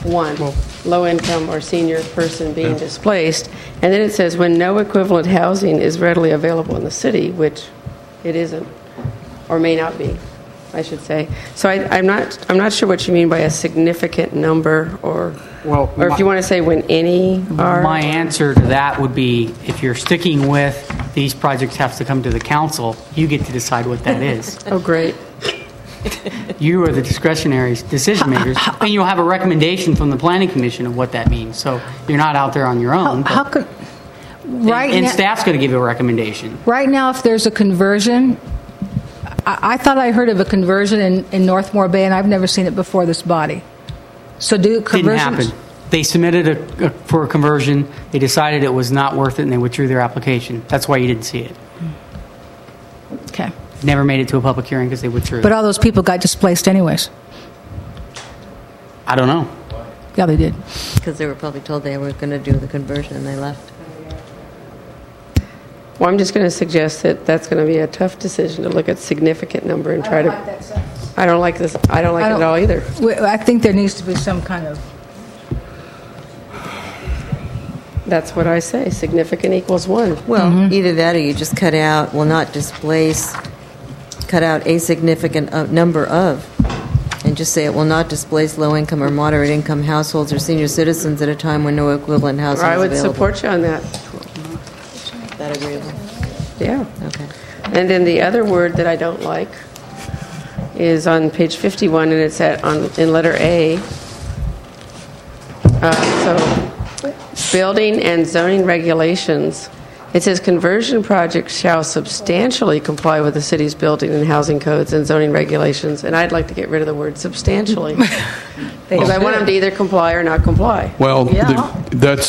one, low income or senior person being displaced. And then it says when no equivalent housing is readily available in the city, which it isn't, or may not be, I should say. So I'm not sure what you mean by a significant number, or if you want to say when any are. My answer to that would be, if you're sticking with these projects have to come to the council, you get to decide what that is. Oh, great. You are the discretionary decision makers, and you'll have a recommendation from the Planning Commission of what that means. So you're not out there on your own. How could and staff's going to give you a recommendation. Right now, if there's a conversion, I thought I heard of a conversion in Northmore Bay, and I've never seen it before this body. So do conversions? Didn't happen. They submitted for a conversion. They decided it was not worth it, and they withdrew their application. That's why you didn't see it. Okay. Never made it to a public hearing because they withdrew. But all those people got displaced anyways. I don't know. Yeah, they did. Because they were probably told they were going to do the conversion and they left. Well, I'm just going to suggest that that's going to be a tough decision to look at significant number and try to. I don't like this. I don't like it at all either. I think there needs to be some kind of. That's what I say. Significant equals one. Well, either that or you just cut out, will not displace, cut out a significant number of, and just say it will not displace low-income or moderate-income households or senior citizens at a time when no equivalent housing I is would available. support you on that. Is that agreeable? Yeah. Okay. And then the other word that I don't like is on page 51, and it's in letter A. So building and zoning regulations. It says conversion projects shall substantially comply with the city's building and housing codes and zoning regulations. And I'd like to get rid of the word substantially. Because I want them to either comply or not comply. Well, that's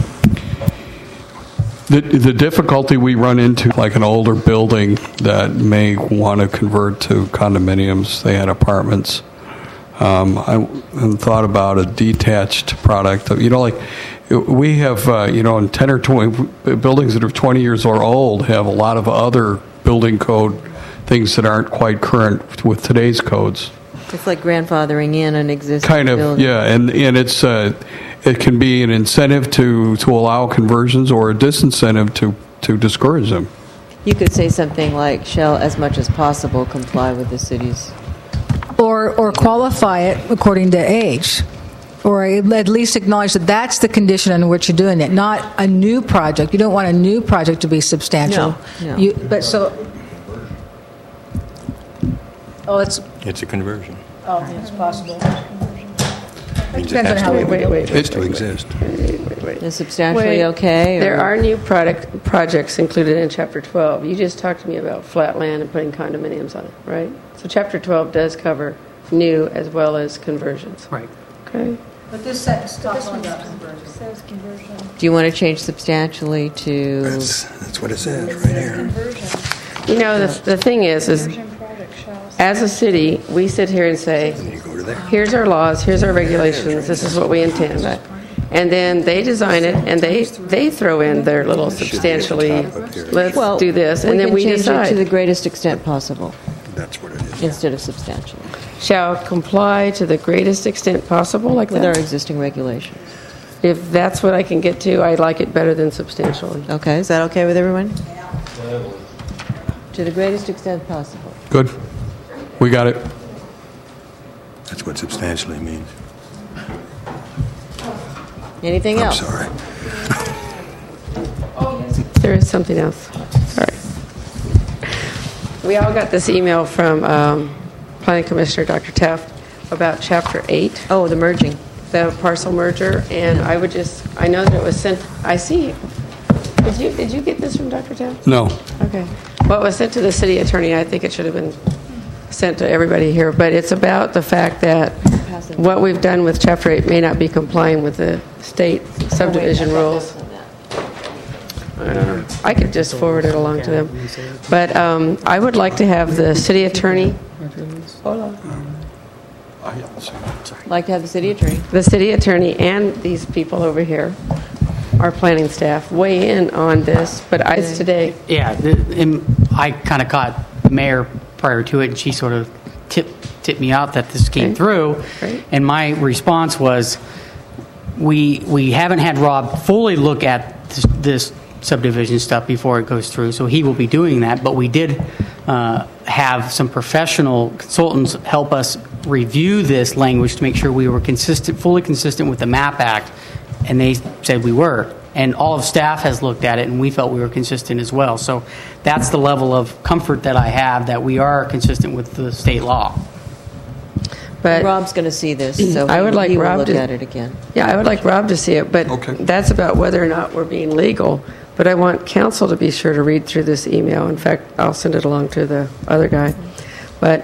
the difficulty we run into, like an older building that may want to convert to condominiums. They had apartments. I thought about a detached product. Like we have, in 10 or 20 buildings that are 20 years or old have a lot of other building code things that aren't quite current with today's codes. It's like grandfathering in an existing kind of building. Yeah, and it's it can be an incentive to allow conversions or a disincentive to discourage them. You could say something like, shall as much as possible comply with the city's. Or qualify it according to age. Or at least acknowledge that that's the condition under which you're doing it, not a new project. You don't want a new project to be substantial. No. It's a conversion. Oh, it's possible. Means Depends on how we it has to exist. Wait. Is substantially okay? Or? There are new projects included in Chapter 12. You just talked to me about flat land and putting condominiums on it, right? So Chapter 12 does cover new as well as conversions. Right. Okay. But this talks about conversion. Do you want to change substantially to? That's what it says right here. The thing is as a city, we sit here and say, here's our laws, here's our regulations, this is what we intend. And then they design it, and they throw in their little substantially, let's do this, and then we change decide. it to the greatest extent possible. That's what it is. Instead of substantially. Shall comply to the greatest extent possible, like with that? Our existing regulations. If that's what I can get to, I like it better than substantially. Okay, is that okay with everyone? To the greatest extent possible. Good. We got it. That's what substantially means. Anything else? Sorry. There is something else. Sorry. We all got this email from Planning Commissioner Dr. Taft about Chapter 8. Oh, the merging. The parcel merger. And I know that it was sent, I see. Did you get this from Dr. Taft? No. Okay. Well, it was sent to the city attorney. I think it should have been sent to everybody here. But it's about the fact that what we've done with Chapter 8 may not be complying with the state subdivision rules. I could just forward it along to them. But I would like to have the city attorney. Like to have the city attorney. The city attorney and these people over here, our planning staff, weigh in on this. But today. Yeah, I kind of caught the mayor prior to it, and she sort of tipped me out that this came through. Right. And my response was, we haven't had Rob fully look at this subdivision stuff before it goes through, so he will be doing that. But we did have some professional consultants help us review this language to make sure we were fully consistent with the MAP Act, and they said we were. And all of staff has looked at it, and we felt we were consistent as well. So that's the level of comfort that I have that we are consistent with the state law. But Rob's going to see this, so I would like he will Rob look to at it again. Yeah, I would like Rob to see it, but Okay. that's about whether or not we're being legal. But I want council to be sure to read through this email. In fact, I'll send it along to the other guy. But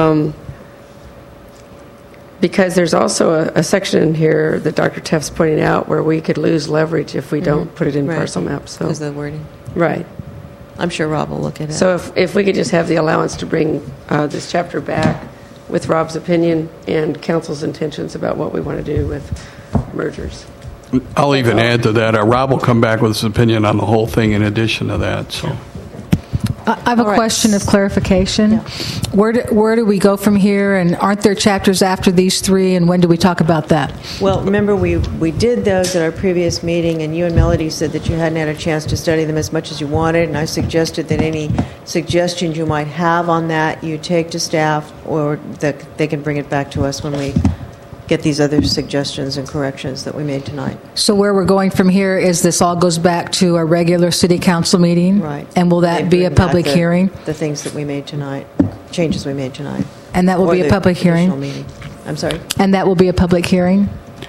because there's also a section in here that Dr. Teff's pointing out where we could lose leverage if we don't put it in Right. parcel maps. So Because of the wording. right. I'm sure Rob will look at it. So if we could just have the allowance to bring this chapter back with Rob's opinion and council's intentions about what we want to do with mergers. I'll even add to that. Rob will come back with his opinion on the whole thing in addition to that. So. I have a All right. question of clarification. Yeah. Where do we go from here, and aren't there chapters after these three, and when do we talk about that? Well, remember, we did those at our previous meeting, and you and Melody said that you hadn't had a chance to study them as much as you wanted, and I suggested that any suggestions you might have on that you take to staff, or that they can bring it back to us when we get these other suggestions and corrections that we made tonight. So where we're going from here is this all goes back to a regular city council meeting? Right. And will They that be a bring back public the- hearing? The things that we made tonight, changes we made tonight. And that will Or be a the public hearing? additional meeting. I'm sorry? And that will be a public hearing?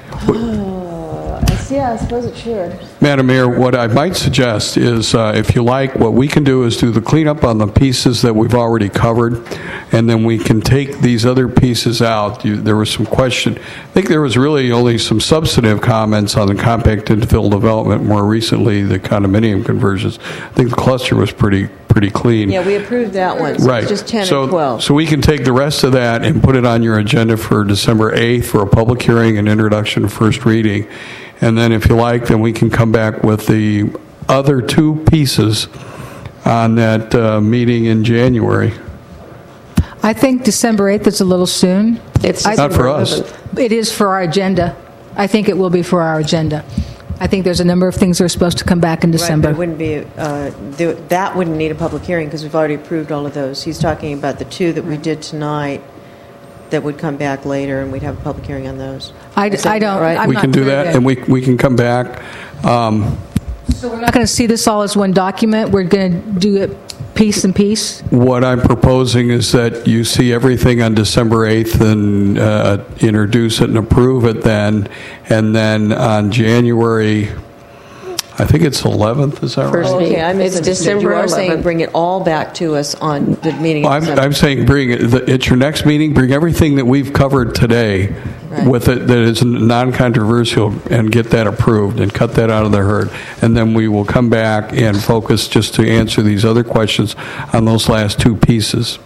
Yeah, I suppose it should. Madam Mayor, what I might suggest is, if you like, what we can do is do the cleanup on the pieces that we've already covered, and then we can take these other pieces out. There was some question. I think there was really only some substantive comments on the compact infill development, more recently the condominium conversions. I think the cluster was pretty clean. Yeah, we approved that one, so Right. it's just 10 so, and 12. So we can take the rest of that and put it on your agenda for December 8th for a public hearing and introduction and first reading. And then if you like, then we can come back with the other two pieces on that meeting in January. I think December 8th is a little soon. It's Not for us. It is for our agenda. I think it will be for our agenda. I think there's a number of things that are supposed to come back in December. Right, but it wouldn't be, that wouldn't need a public hearing because we've already approved all of those. He's talking about the two that we did tonight that would come back later, and we'd have a public hearing on those. I Is that don't. right? I'm We not can do clear that, yet. and we can come back. So we're not going to see this all as one document. We're going to do it piece and piece. What I'm proposing is that you see everything on December 8th and introduce it and approve it then, and then on January, I think it's 11th, is that First right? meeting. Okay, I It's misunderstood. December You are saying 11th. bring it all back to us on the meeting in Well, December. I'm saying bring it, at your next meeting, bring everything that we've covered today Right. with it that is non-controversial and get that approved and cut that out of the herd. And then we will come back and focus just to answer these other questions on those last two pieces.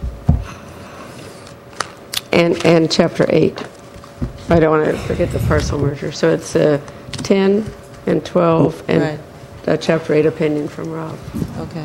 And Chapter 8. I don't want to forget the parcel merger. So it's 10 and 12 and Right. Chapter 8 opinion from Rob. Okay.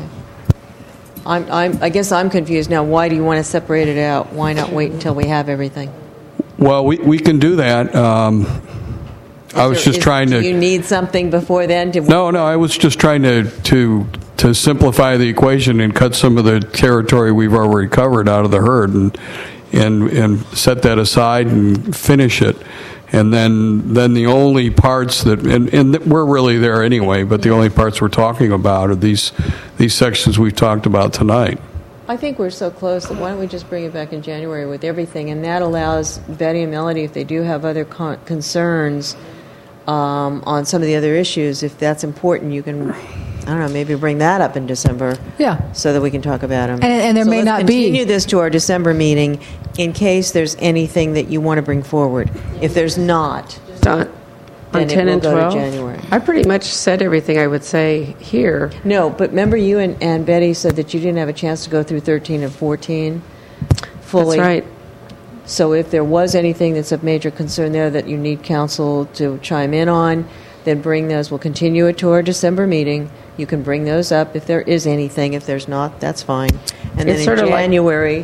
I guess I'm confused now. Why do you want to separate it out? Why not wait until we have everything? Well, we can do that. I was just trying Do to... you need something before then? No, I was just trying to simplify the equation and cut some of the territory we've already covered out of the herd and set that aside and finish it. And then the only parts that, and we're really there anyway, but the only parts we're talking about are these sections we've talked about tonight. I think we're so close that why don't we just bring it back in January with everything? And that allows Betty and Melody, if they do have other concerns on some of the other issues, if that's important, you can, I don't know, maybe bring that up in December. Yeah. So that we can talk about them. And there may let's not be. continue this to our December meeting in case there's anything that you want to bring forward. If there's not, On then it 10 will and go to 12? January. I pretty much said everything I would say here. No, but remember you and Betty said that you didn't have a chance to go through 13 and 14 fully. That's right. So if there was anything that's of major concern there that you need council to chime in on, then bring those. We'll continue it to our December meeting. You can bring those up if there is anything. If there's not, that's fine. And then It's in sort of like- January,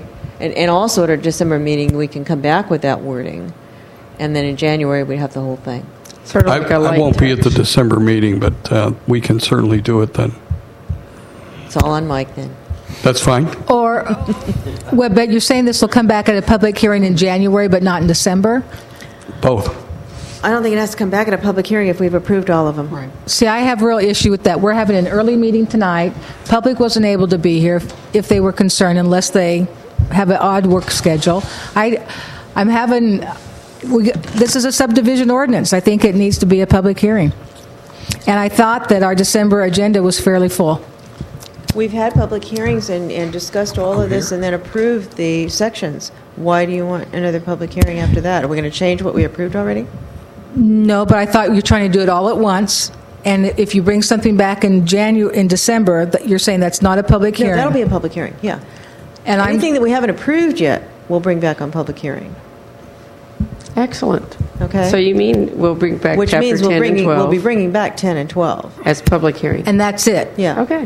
And also at our December meeting, we can come back with that wording, and then in January we have the whole thing. Sort of like a I light won't be at the touch. December meeting, but we can certainly do it then. It's all on Mike then. That's fine. Or, well, but you're saying this will come back at a public hearing in January, but not in December? Both. I don't think it has to come back at a public hearing if we've approved all of them. Right. See, I have real issue with that. We're having an early meeting tonight. Public wasn't able to be here if they were concerned, unless they have an odd work schedule. I'm having... this is a subdivision ordinance. I think it needs to be a public hearing. And I thought that our December agenda was fairly full. We've had public hearings and discussed all of this and then approved the sections. Why do you want another public hearing after that? Are we going to change what we approved already? No, but I thought you were trying to do it all at once. And if you bring something back in December, you're saying that's not a public hearing. No, that'll be a public hearing, yeah. And anything that we haven't approved yet, we'll bring back on public hearing. Excellent. Okay. So you mean we'll bring back Which chapter means 10 and 12 we'll be bringing back 10 and 12. as public hearing? And that's it. Yeah. Okay.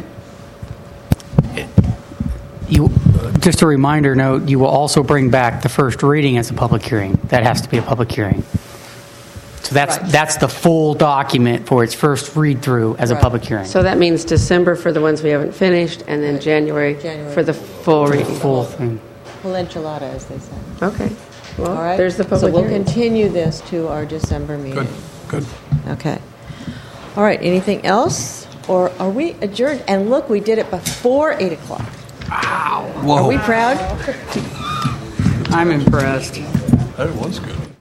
Just a reminder note, you will also bring back the first reading as a public hearing. That has to be a public hearing. So that's the full document for its first read-through as a public hearing. So that means December for the ones we haven't finished, and then January for the full reading. Full thing. Full enchilada, as they say. Okay. Well, All right. there's the public So we'll hearing. continue this to our December meeting. Good. Okay. All right. Anything else? Or are we adjourned? And look, we did it before 8 o'clock. Whoa. Are we proud? I'm impressed. That was good.